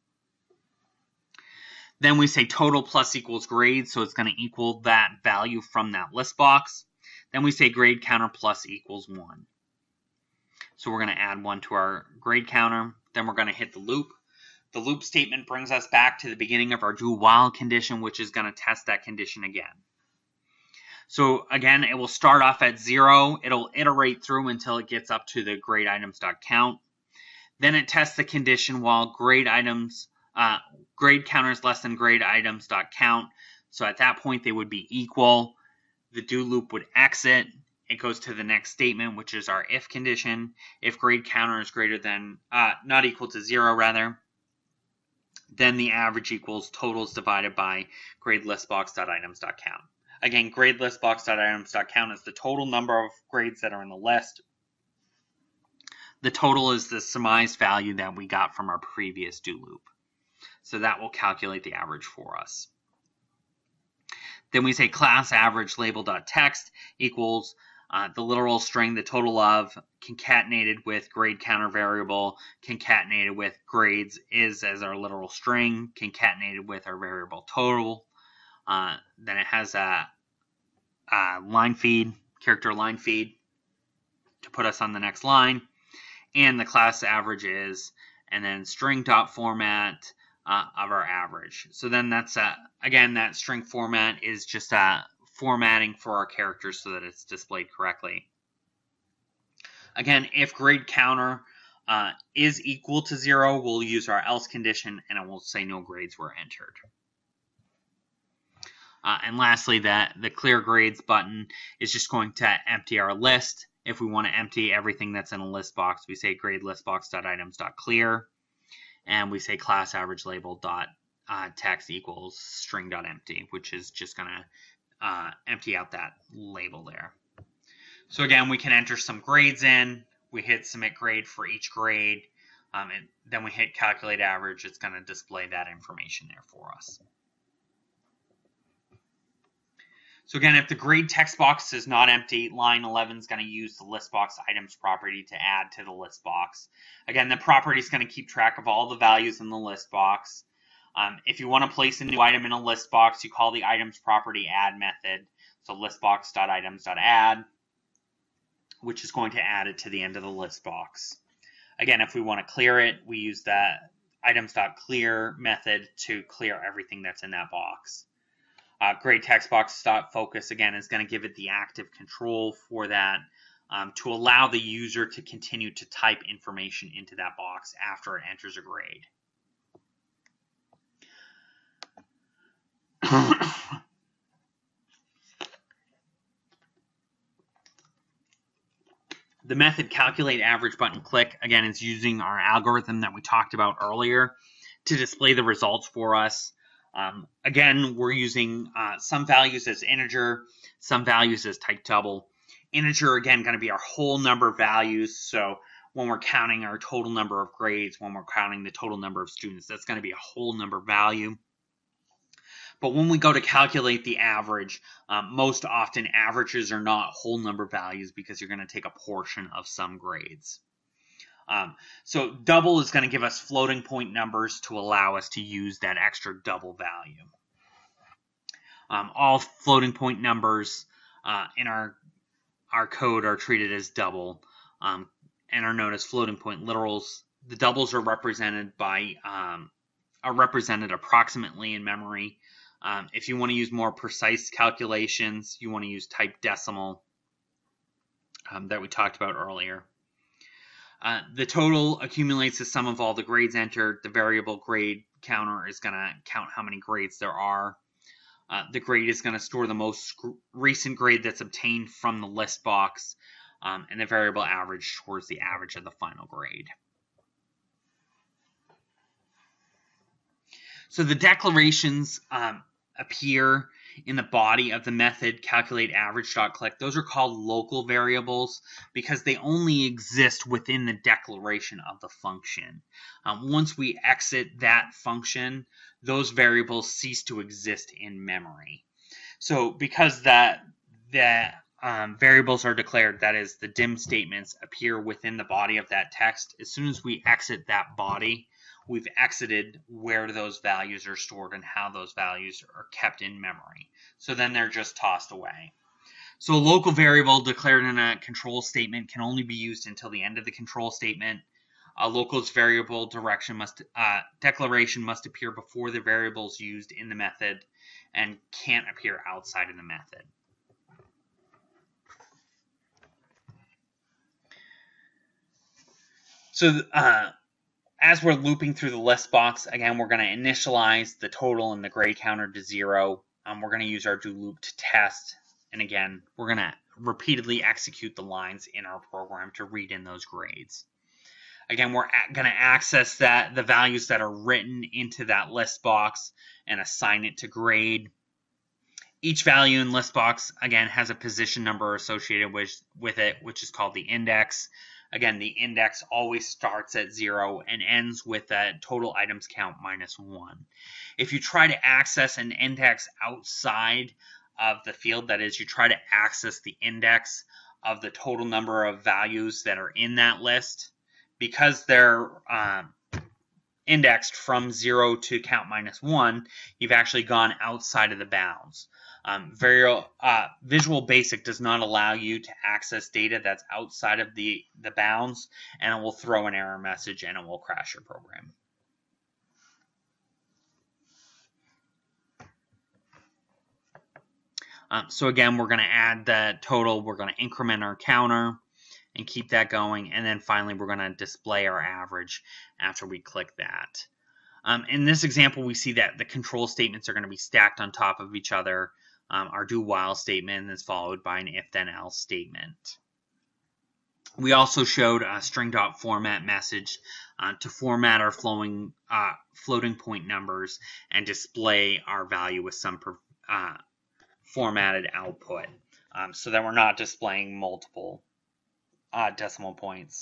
Then we say total plus equals grade, so it's going to equal that value from that list box. Then we say grade counter plus equals one. So we're going to add one to our grade counter. Then we're going to hit the loop. The loop statement brings us back to the beginning of our do while condition, which is going to test that condition again. So again, it will start off at zero. It'll iterate through until it gets up to the grade items.count. Then it tests the condition while grade items, uh, grade counter is less than grade items.count. So at that point, they would be equal. The do loop would exit. It goes to the next statement, which is our if condition. If grade counter is greater than, uh, not equal to zero rather, then the average equals totals divided by grade listbox.items.count. Again, grade listbox.items.count is the total number of grades that are in the list. The total is the surmised value that we got from our previous do loop. So that will calculate the average for us. Then we say class average label.text equals Uh, the literal string, the total of, concatenated with grade counter variable, concatenated with grades is as our literal string, concatenated with our variable total. Uh, then it has a, a line feed, character line feed to put us on the next line. And the class average is, and then string dot format uh, of our average. So then that's, a, again, that string format is just a formatting for our characters so that it's displayed correctly. Again, if grade counter uh, is equal to zero, we'll use our else condition and it will say no grades were entered. Uh, and lastly, that the clear grades button is just going to empty our list. If we want to empty everything that's in a list box, we say grade listbox.items.clear, and we say class average label dot uh, text equals string dot empty, which is just going to Uh, empty out that label there. So again, we can enter some grades in. We hit submit grade for each grade, um, and then we hit calculate average. It's going to display that information there for us. So again, if the grade text box is not empty, line eleven is going to use the list box items property to add to the list box. Again, the property is going to keep track of all the values in the list box. Um, if you want to place a new item in a list box, you call the items property add method. So listbox.items.add, which is going to add it to the end of the list box. Again, if we want to clear it, we use that items.clear method to clear everything that's in that box. Uh, grade text box.focus, again, is going to give it the active control for that um, to allow the user to continue to type information into that box after it enters a grade. The method calculate average button click, again, is using our algorithm that we talked about earlier to display the results for us. Um, again, we're using uh, some values as integer, some values as type double. Integer, again, going to be our whole number of values. So when we're counting our total number of grades, when we're counting the total number of students, that's going to be a whole number value. But when we go to calculate the average, um, most often averages are not whole number values because you're going to take a portion of some grades. Um, so double is going to give us floating point numbers to allow us to use that extra double value. Um, all floating point numbers uh, in our, our code are treated as double um, and are known as floating point literals. The doubles are represented by um, are represented approximately in memory. Um, if you want to use more precise calculations, you want to use type decimal um, that we talked about earlier. Uh, the total accumulates the sum of all the grades entered. The variable grade counter is going to count how many grades there are. Uh, the grade is going to store the most recent grade that's obtained from the list box, um, and the variable average stores the average of the final grade. So the declarations um, appear in the body of the method calculate average.click. Those are called local variables because they only exist within the declaration of the function. Um, once we exit that function, those variables cease to exist in memory. So because that that um, variables are declared, that is, the dim statements appear within the body of that text, as soon as we exit that body, we've exited where those values are stored and how those values are kept in memory. So then they're just tossed away. So a local variable declared in a control statement can only be used until the end of the control statement. A local's variable direction must uh, declaration must appear before the variables used in the method and can't appear outside of the method. So uh, as we're looping through the list box, again, we're going to initialize the total and the grade counter to zero. Um, we're going to use our do loop to test. And again, we're going to repeatedly execute the lines in our program to read in those grades. Again, we're going to access that the values that are written into that list box and assign it to grade. Each value in list box, again, has a position number associated with, with it, which is called the index. Again, the index always starts at zero and ends with a total items count minus one. If you try to access an index outside of the field, that is, you try to access the index of the total number of values that are in that list, because they're um, indexed from zero to count minus one, you've actually gone outside of the bounds. Um, very, uh, Visual Basic does not allow you to access data that's outside of the, the bounds, and it will throw an error message and it will crash your program. Um, so again, we're going to add the total, we're going to increment our counter and keep that going, and then finally we're going to display our average after we click that. Um, in this example, we see that the control statements are going to be stacked on top of each other. Um, our do while statement is followed by an if then else statement. We also showed a string.format message uh, to format our flowing, uh, floating point numbers and display our value with some uh, formatted output um, so that we're not displaying multiple uh, decimal points.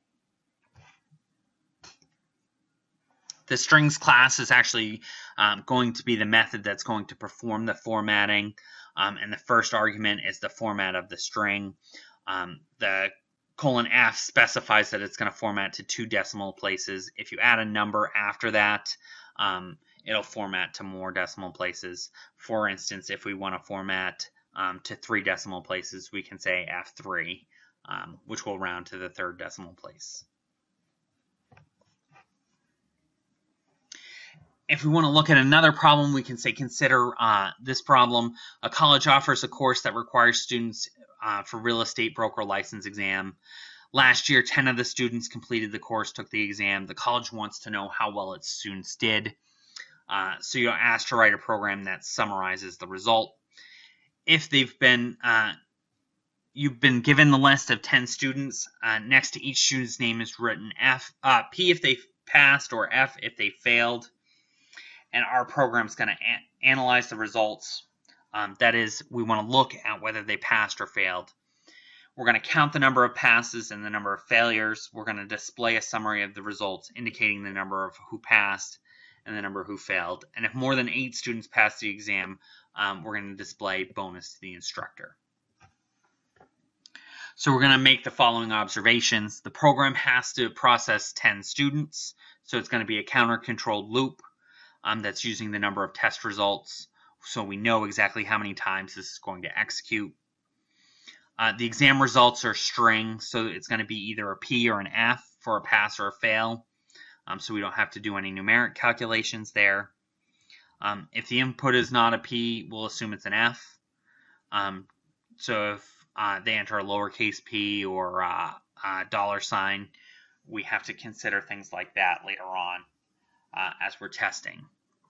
The strings class is actually um, going to be the method that's going to perform the formatting, um, and the first argument is the format of the string. Um, the colon F specifies that it's going to format to two decimal places. If you add a number after that, um, it'll format to more decimal places. For instance, if we want to format um, to three decimal places, we can say F three, um, which will round to the third decimal place. If we want to look at another problem, we can say consider uh, this problem. A college offers a course that requires students uh, for real estate broker license exam. Last year, ten of the students completed the course, took the exam. The college wants to know how well its students did. Uh, so you're asked to write a program that summarizes the result. If they've been, uh, you've been given the list of ten students, uh, next to each student's name is written F, uh, P if they passed or F if they failed. And our program is going to analyze the results. Um, that is, we want to look at whether they passed or failed. We're going to count the number of passes and the number of failures. We're going to display a summary of the results indicating the number of who passed and the number who failed. And if more than eight students pass the exam, um, we're going to display bonus to the instructor. So we're going to make the following observations. The program has to process ten students, so it's going to be a counter-controlled loop um, that's using the number of test results, so we know exactly how many times this is going to execute. Uh, the exam results are string, so it's going to be either a P or an F for a pass or a fail, um, so we don't have to do any numeric calculations there. Um, if the input is not a P, we'll assume it's an F. Um, so if uh, they enter a lowercase p or uh, a dollar sign, we have to consider things like that later on uh, as we're testing.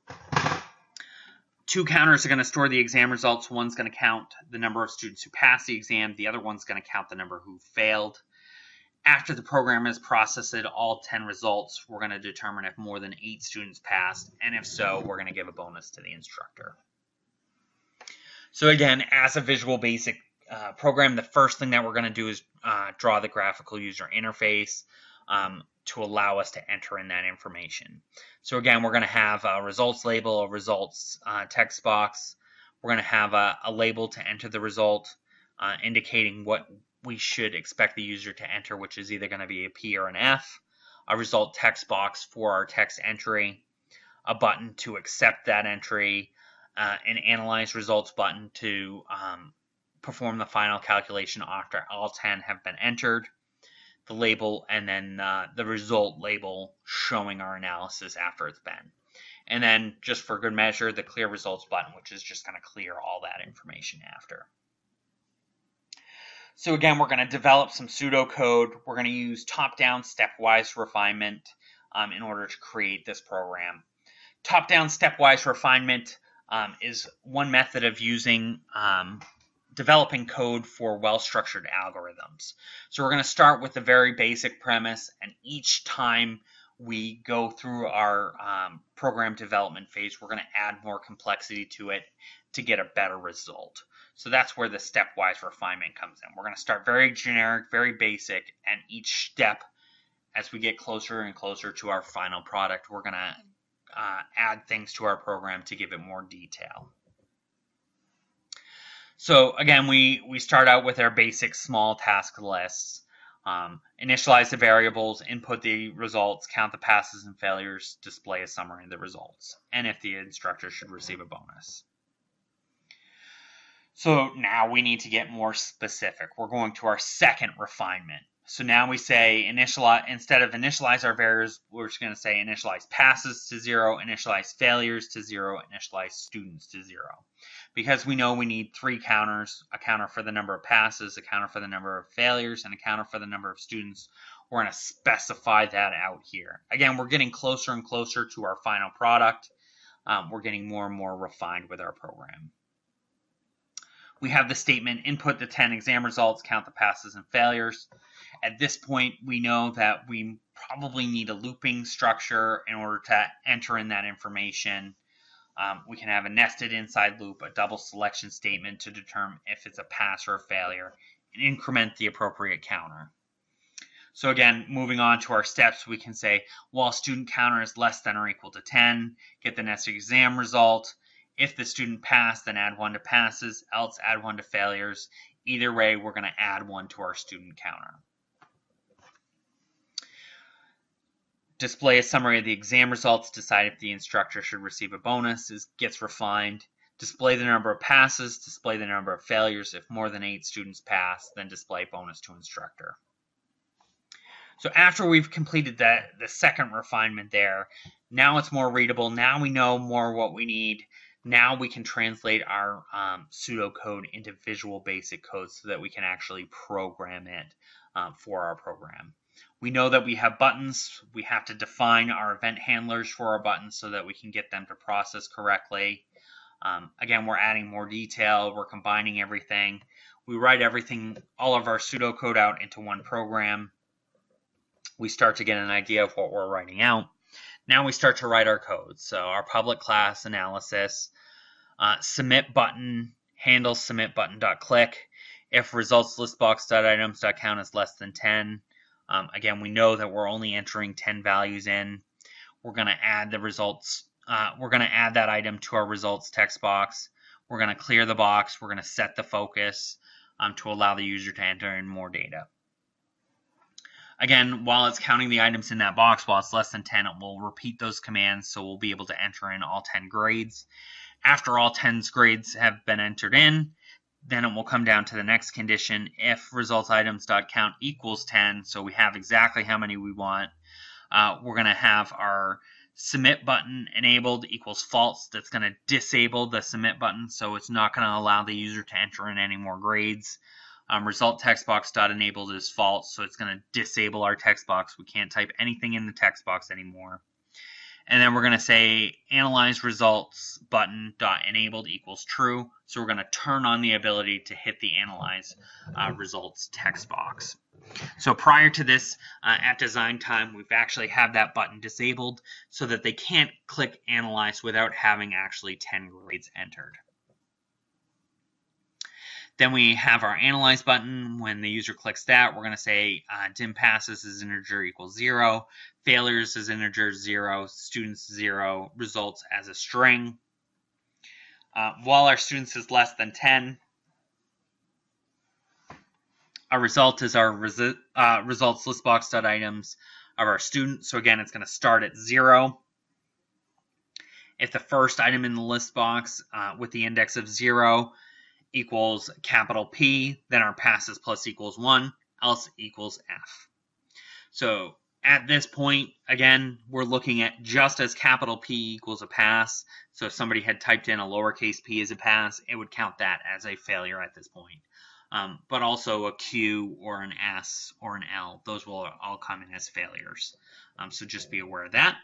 Two counters are going to store the exam results. One's going to count the number of students who passed the exam. The other one's going to count the number who failed. After the program has processed all ten results, we're going to determine if more than eight students passed, and if so, we're going to give a bonus to the instructor. So again, as a Visual Basic uh, program, the first thing that we're going to do is uh, draw the graphical user interface um, to allow us to enter in that information. So again, we're going to have a results label, a results uh, text box. We're going to have a, a label to enter the result, uh, indicating what we should expect the user to enter, which is either going to be a P or an F, a result text box for our text entry, a button to accept that entry, uh, an analyze results button to um, perform the final calculation after all ten have been entered, the label, and then uh, the result label showing our analysis after it's been. And then, just for good measure, the clear results button, which is just going to clear all that information after. So again, we're going to develop some pseudocode. We're going to use top-down stepwise refinement um, in order to create this program. Top-down stepwise refinement um, is one method of using um, developing code for well-structured algorithms. So we're going to start with the very basic premise, and each time we go through our um, program development phase, we're going to add more complexity to it to get a better result. So that's where the stepwise refinement comes in. We're going to start very generic, very basic, and each step, as we get closer and closer to our final product, we're going to uh, add things to our program to give it more detail. So again, we, we start out with our basic small task lists. Um, initialize the variables, input the results, count the passes and failures, display a summary of the results, and if the instructor should receive a bonus. So now we need to get more specific. We're going to our second refinement. So now we say initialize, instead of initialize our variables, we're just going to say initialize passes to zero, initialize failures to zero, initialize students to zero. Because we know we need three counters, a counter for the number of passes, a counter for the number of failures, and a counter for the number of students, we're going to specify that out here. Again, we're getting closer and closer to our final product. Um, we're getting more and more refined with our program. We have the statement, input the ten exam results, count the passes and failures. At this point, we know that we probably need a looping structure in order to enter in that information. Um, we can have a nested inside loop, a double selection statement to determine if it's a pass or a failure, and increment the appropriate counter. So again, moving on to our steps, we can say, while student counter is less than or equal to ten, get the nested exam result. If the student passed, then add one to passes, else add one to failures. Either way, we're going to add one to our student counter. Display a summary of the exam results, decide if the instructor should receive a bonus, is, gets refined. Display the number of passes, display the number of failures. If more than eight students pass, then display bonus to instructor. So after we've completed that, the second refinement there, now it's more readable. Now we know more what we need. Now we can translate our um, pseudocode into Visual Basic code so that we can actually program it um, for our program. We know that we have buttons. We have to define our event handlers for our buttons so that we can get them to process correctly. Um, again, we're adding more detail. We're combining everything. We write everything, all of our pseudocode out into one program. We start to get an idea of what we're writing out. Now we start to write our code. So our public class analysis, uh, submit button, handle submit button.click. If results listbox.items.count is less than ten, um, again, we know that we're only entering ten values in. we're going to add the results. Uh, we're going to add that item to our results text box. We're going to clear the box. We're going to set the focus um, to allow the user to enter in more data. Again, while it's counting the items in that box, while it's less than ten, it will repeat those commands, so we'll be able to enter in all ten grades. After all ten grades have been entered in, then it will come down to the next condition. If results items.count equals ten, so we have exactly how many we want, uh, we're going to have our submit button enabled equals false. That's going to disable the submit button, so it's not going to allow the user to enter in any more grades. Um, result text box dot enabled is false, so it's going to disable our text box. We can't type anything in the text box anymore. And then we're going to say analyze results button dot enabled equals true. So we're going to turn on the ability to hit the analyze uh, results text box. So prior to this, uh, at design time, we've actually had that button disabled so that they can't click analyze without having actually ten grades entered. Then we have our analyze button. When the user clicks that, we're going to say uh, dim passes as integer equals zero, failures as integer zero, students zero, results as a string. Uh, while our students is less than ten, our result is our resi uh, results listbox.items of our student. So again, it's going to start at zero. If the first item in the list box uh, with the index of zero equals capital P, then our passes plus equals one, else equals F. So at this point, again, we're looking at just as capital P equals a pass. So if somebody had typed in a lowercase p as a pass, it would count that as a failure at this point. Um, but also a Q or an S or an L, those will all come in as failures. Um, so just be aware of that.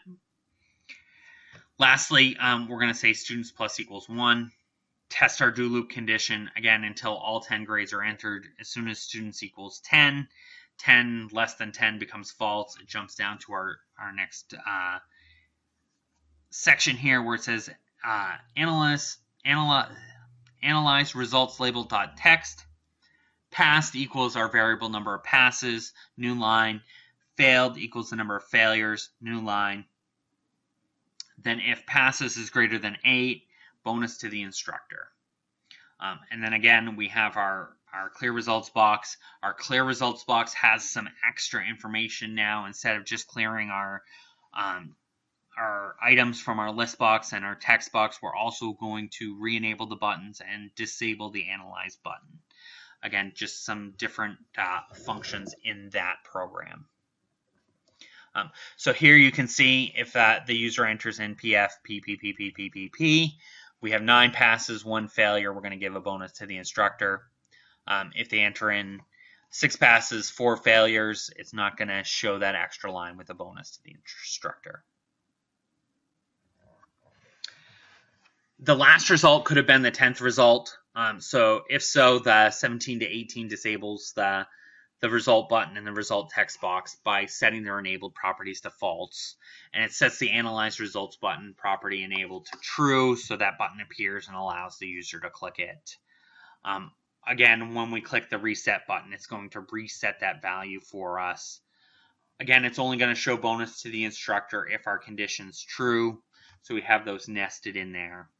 Lastly, um, we're going to say students plus equals one. Test our do loop condition, again, until all ten grades are entered. As soon as students equals ten, ten less than ten becomes false. It jumps down to our, our next uh, section here where it says uh, analyze, analyze, analyze results labeled dot text. Passed equals our variable number of passes, new line. Failed equals the number of failures, new line. Then if passes is greater than eight, bonus to the instructor. Um, and then again, we have our, our clear results box. Our clear results box has some extra information now. Instead of just clearing our, um, our items from our list box and our text box, we're also going to re-enable the buttons and disable the analyze button. Again, just some different uh, functions in that program. Um, so here you can see if uh, the user enters in P F, P, P, P, P, P, P, P, we have nine passes, one failure. We're going to give a bonus to the instructor. Um, if they enter in six passes, four failures, it's not going to show that extra line with a bonus to the instructor. The last result could have been the tenth result. Um, so if so, the seventeen to eighteen disables the, the result button in the result text box by setting their enabled properties to false. And it sets the analyze results button property enabled to true, so that button appears and allows the user to click it. Um, again, when we click the reset button, it's going to reset that value for us. Again, it's only going to show bonus to the instructor if our condition's true, so we have those nested in there.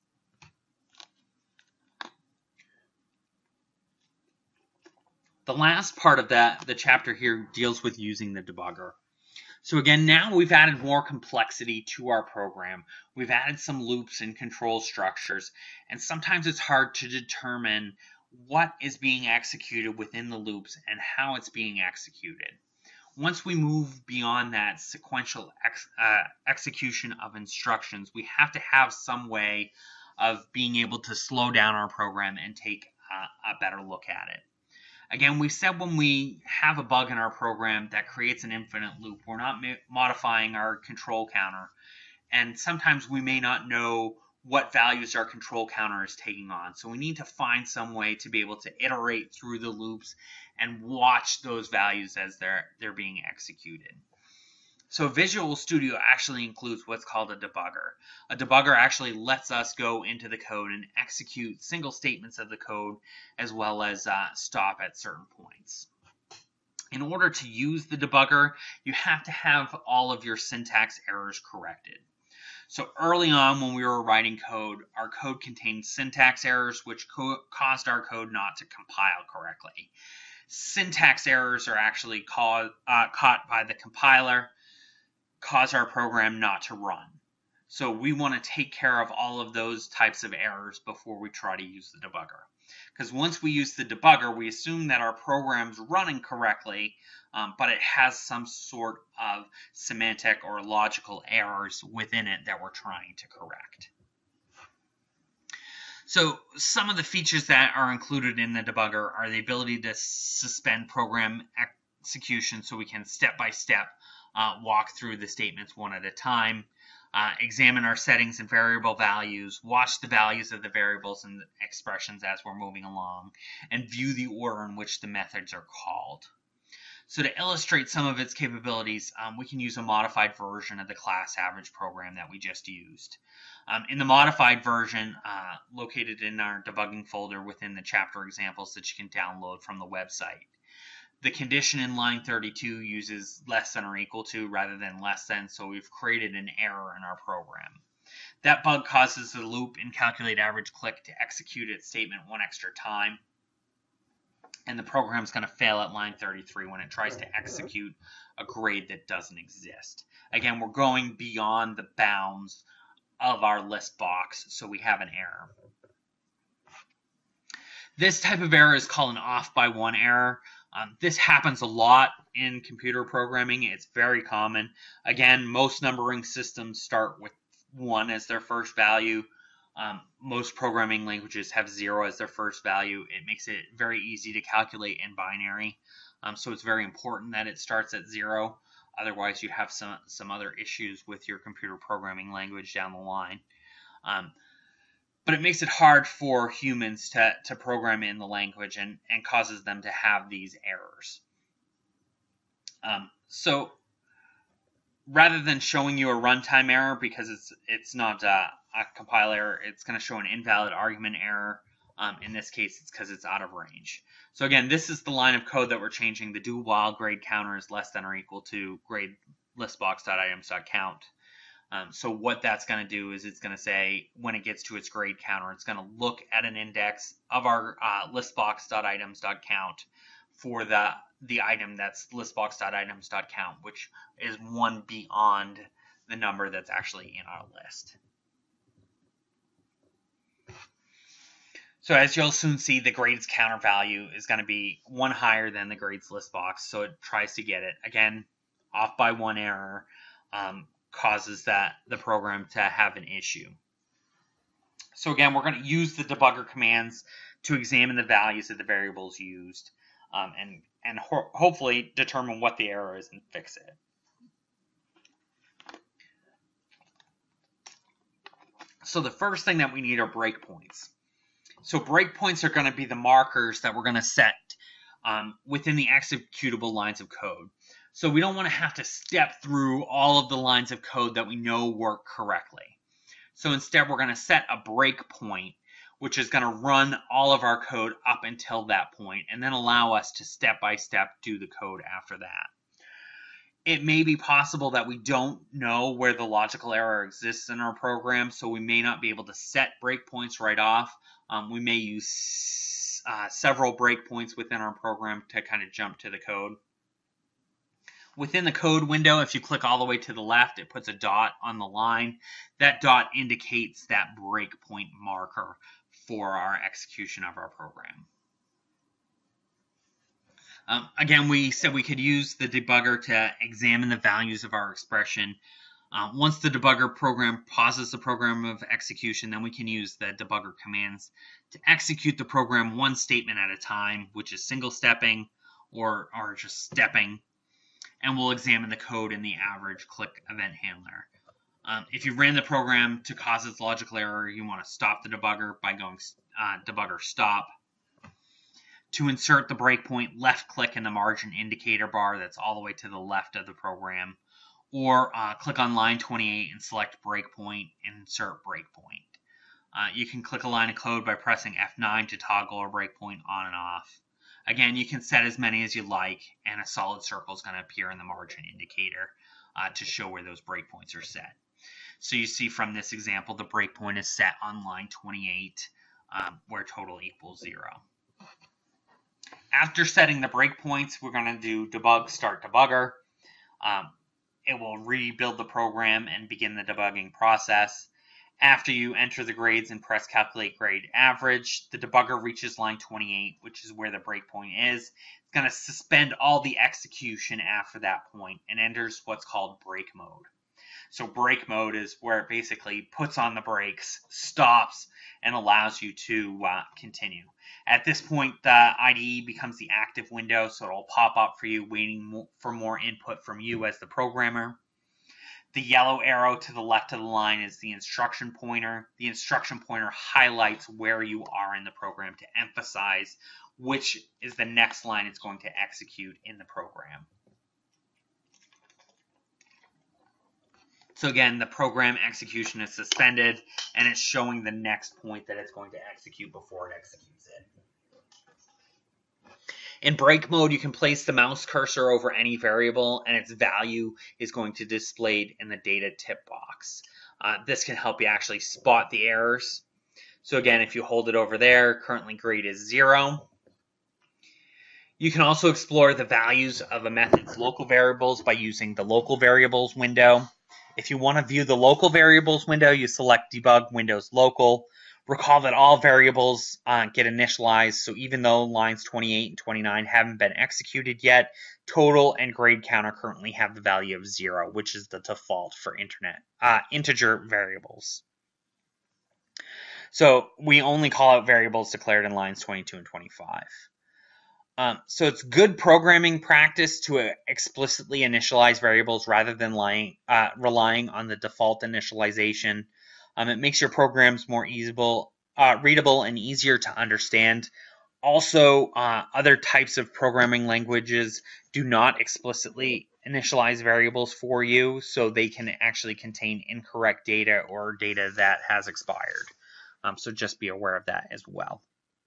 The last part of that, the chapter here, deals with using the debugger. So again, now we've added more complexity to our program. We've added some loops and control structures, and sometimes it's hard to determine what is being executed within the loops and how it's being executed. Once we move beyond that sequential ex uh, execution of instructions, we have to have some way of being able to slow down our program and take uh, a better look at it. Again, we said when we have a bug in our program that creates an infinite loop, we're not modifying our control counter. And sometimes we may not know what values our control counter is taking on. So we need to find some way to be able to iterate through the loops and watch those values as they're, they're being executed. So Visual Studio actually includes what's called a debugger. A debugger actually lets us go into the code and execute single statements of the code as well as uh, stop at certain points. In order to use the debugger, you have to have all of your syntax errors corrected. So early on when we were writing code, our code contained syntax errors which co caused our code not to compile correctly. Syntax errors are actually caught, uh, caught by the compiler, cause our program not to run. So we want to take care of all of those types of errors before we try to use the debugger. Because once we use the debugger, we assume that our program's running correctly, um, but it has some sort of semantic or logical errors within it that we're trying to correct. So some of the features that are included in the debugger are the ability to suspend program execution so we can step-by-step uh, walk through the statements one at a time. Uh, examine our settings and variable values, watch the values of the variables and expressions as we're moving along, and view the order in which the methods are called. So to illustrate some of its capabilities, um, we can use a modified version of the class average program that we just used. Um, in the modified version, uh, located in our debugging folder within the chapter examples that you can download from the website, the condition in line thirty-two uses less than or equal to rather than less than, so we've created an error in our program. That bug causes the loop in calculate average click to execute its statement one extra time, and the program is going to fail at line thirty-three when it tries to execute a grade that doesn't exist. Again, we're going beyond the bounds of our list box, so we have an error. This type of error is called an off by one error. Um, this happens a lot in computer programming. It's very common. Again, most numbering systems start with one as their first value. Um, most programming languages have zero as their first value. It makes it very easy to calculate in binary. Um, so it's very important that it starts at zero. Otherwise, you have some, some other issues with your computer programming language down the line. Um, But it makes it hard for humans to, to program in the language and, and causes them to have these errors. Um, so rather than showing you a runtime error because it's it's not a, a compile error, it's going to show an invalid argument error. Um, in this case, it's because it's out of range. So again, this is the line of code that we're changing. The do while grade counter is less than or equal to grade listbox.items.count. Um, so what that's going to do is it's going to say when it gets to its grade counter, it's going to look at an index of our uh, listbox.items.count for the the item that's listbox.items.count, which is one beyond the number that's actually in our list. So as you'll soon see, the grades counter value is going to be one higher than the grades listbox, so it tries to get it. Again, off by one error. Um, causes that the program to have an issue. So again, we're going to use the debugger commands to examine the values of the variables used um, and, and ho hopefully determine what the error is and fix it. So the first thing that we need are breakpoints. So breakpoints are going to be the markers that we're going to set um, within the executable lines of code. So we don't want to have to step through all of the lines of code that we know work correctly. So instead, we're going to set a breakpoint, which is going to run all of our code up until that point, and then allow us to step-by-step do the code after that. It may be possible that we don't know where the logical error exists in our program, so we may not be able to set breakpoints right off. Um, we may use uh, several breakpoints within our program to kind of jump to the code. Within the code window, if you click all the way to the left, it puts a dot on the line. That dot indicates that breakpoint marker for our execution of our program. Um, again, we said we could use the debugger to examine the values of our expression. Uh, once the debugger program pauses the program of execution, then we can use the debugger commands to execute the program one statement at a time, which is single stepping or, or just stepping. And we'll examine the code in the average click event handler. Um, if you ran the program to cause its logical error, you want to stop the debugger by going uh, debugger stop. To insert the breakpoint, left click in the margin indicator bar that's all the way to the left of the program, or uh, click on line twenty-eight and select breakpoint and insert breakpoint. Uh, you can click a line of code by pressing F nine to toggle a breakpoint on and off. Again, you can set as many as you like, and a solid circle is going to appear in the margin indicator uh, to show where those breakpoints are set. So you see from this example, the breakpoint is set on line twenty-eight, um, where total equals zero. After setting the breakpoints, we're going to do debug start debugger. Um, it will rebuild the program and begin the debugging process. After you enter the grades and press calculate grade average, the debugger reaches line twenty-eight, which is where the breakpoint is. It's going to suspend all the execution after that point and enters what's called break mode. So break mode is where it basically puts on the brakes, stops, and allows you to uh, continue. At this point, the I D E becomes the active window, so it'll pop up for you, waiting for more input from you as the programmer. The yellow arrow to the left of the line is the instruction pointer. The instruction pointer highlights where you are in the program to emphasize which is the next line it's going to execute in the program. So again, the program execution is suspended, and it's showing the next point that it's going to execute before it executes it. In break mode, you can place the mouse cursor over any variable, and its value is going to be displayed in the data tip box. Uh, this can help you actually spot the errors. So again, if you hold it over there, currently grade is zero. You can also explore the values of a method's local variables by using the local variables window. If you want to view the local variables window, you select debug Windows local. Recall that all variables uh, get initialized, so even though lines twenty-eight and twenty-nine haven't been executed yet, total and grade counter currently have the value of zero, which is the default for internet uh, integer variables. So we only call out variables declared in lines twenty-two and twenty-five. Um, so it's good programming practice to uh, explicitly initialize variables rather than lying, uh, relying on the default initialization. Um, it makes your programs more easable, uh, readable and easier to understand. Also, uh, other types of programming languages do not explicitly initialize variables for you, so they can actually contain incorrect data or data that has expired. Um, so just be aware of that as well.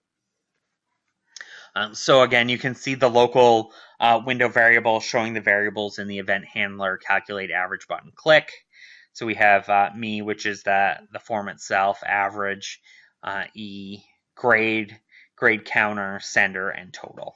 Um, so again, you can see the local uh, window variable showing the variables in the event handler calculate average button click. So we have uh, me, which is the, the form itself, average, uh, E, grade, grade counter, sender, and total.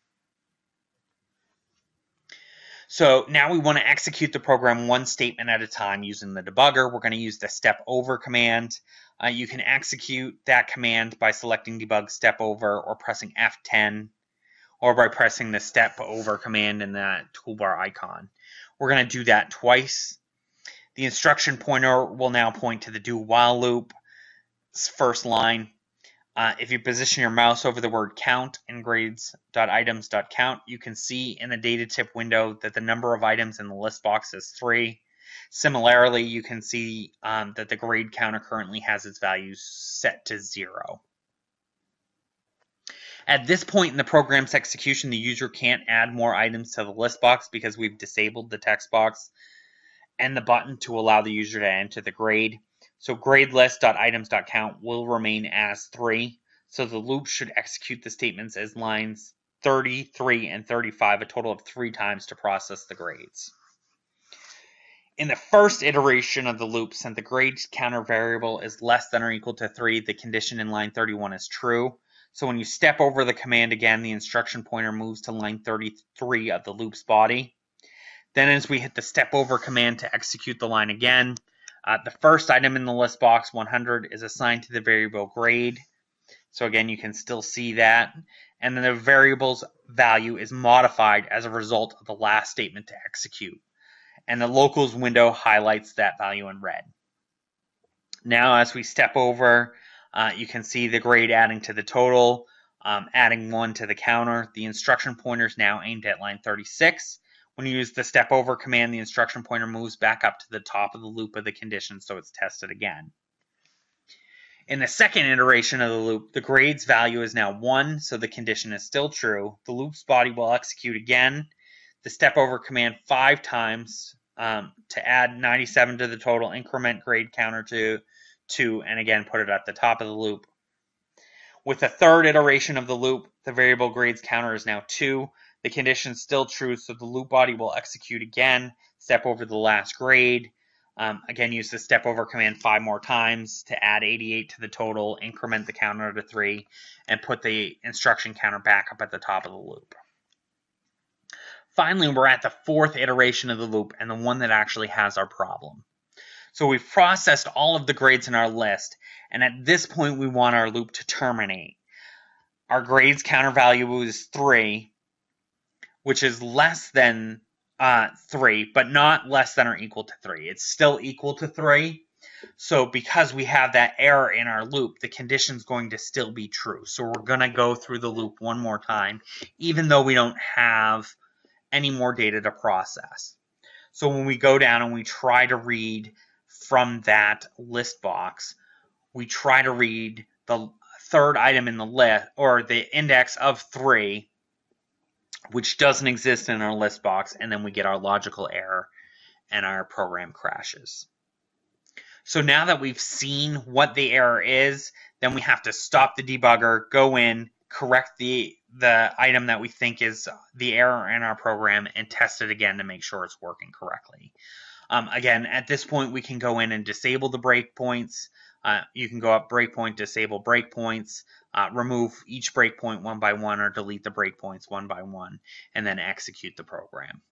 So now we want to execute the program one statement at a time using the debugger. We're going to use the step over command. Uh, you can execute that command by selecting debug step over or pressing F ten, or by pressing the step over command in that toolbar icon. We're going to do that twice. The instruction pointer will now point to the do while loop first line. Uh, if you position your mouse over the word count in grades.items.count, you can see in the data tip window that the number of items in the list box is three. Similarly, you can see um, that the grade counter currently has its values set to zero. At this point in the program's execution, the user can't add more items to the list box because we've disabled the text box and the button to allow the user to enter the grade. So gradelist.items.count will remain as three. So the loop should execute the statements as lines thirty-three and thirty-five, a total of three times to process the grades. In the first iteration of the loop, since the grade counter variable is less than or equal to three, the condition in line thirty-one is true. So when you step over the command again, the instruction pointer moves to line thirty-three of the loop's body. Then as we hit the step over command to execute the line again, uh, the first item in the list box, one hundred, is assigned to the variable grade. So again, you can still see that. And then the variable's value is modified as a result of the last statement to execute. And the locals window highlights that value in red. Now as we step over, uh, you can see the grade adding to the total, um, adding one to the counter. The instruction pointer is now aimed at line thirty-six. When you use the step over command, the instruction pointer moves back up to the top of the loop of the condition, so it's tested again. In the second iteration of the loop, the grade's value is now one, so the condition is still true. The loop's body will execute again, the step over command five times um, to add ninety-seven to the total, increment grade counter to two, and again put it at the top of the loop. With the third iteration of the loop, the variable grades counter is now two. The condition is still true, so the loop body will execute again, step over the last grade. Um, again, use the step over command five more times to add eighty-eight to the total, increment the counter to three, and put the instruction counter back up at the top of the loop. Finally, we're at the fourth iteration of the loop, and the one that actually has our problem. So we've processed all of the grades in our list, and at this point we want our loop to terminate. Our grades counter value is three, which is less than uh, three, but not less than or equal to three. It's still equal to three. So because we have that error in our loop, the condition is going to still be true. So we're going to go through the loop one more time, even though we don't have any more data to process. So when we go down and we try to read from that list box, we try to read the third item in the list, or the index of three, which doesn't exist in our list box, and then we get our logical error and our program crashes. So now that we've seen what the error is, then we have to stop the debugger, go in, correct the, the item that we think is the error in our program, and test it again to make sure it's working correctly. Um, again, at this point, we can go in and disable the breakpoints. Uh, you can go up breakpoint, disable breakpoints, uh, remove each breakpoint one by one, or delete the breakpoints one by one, and then execute the program.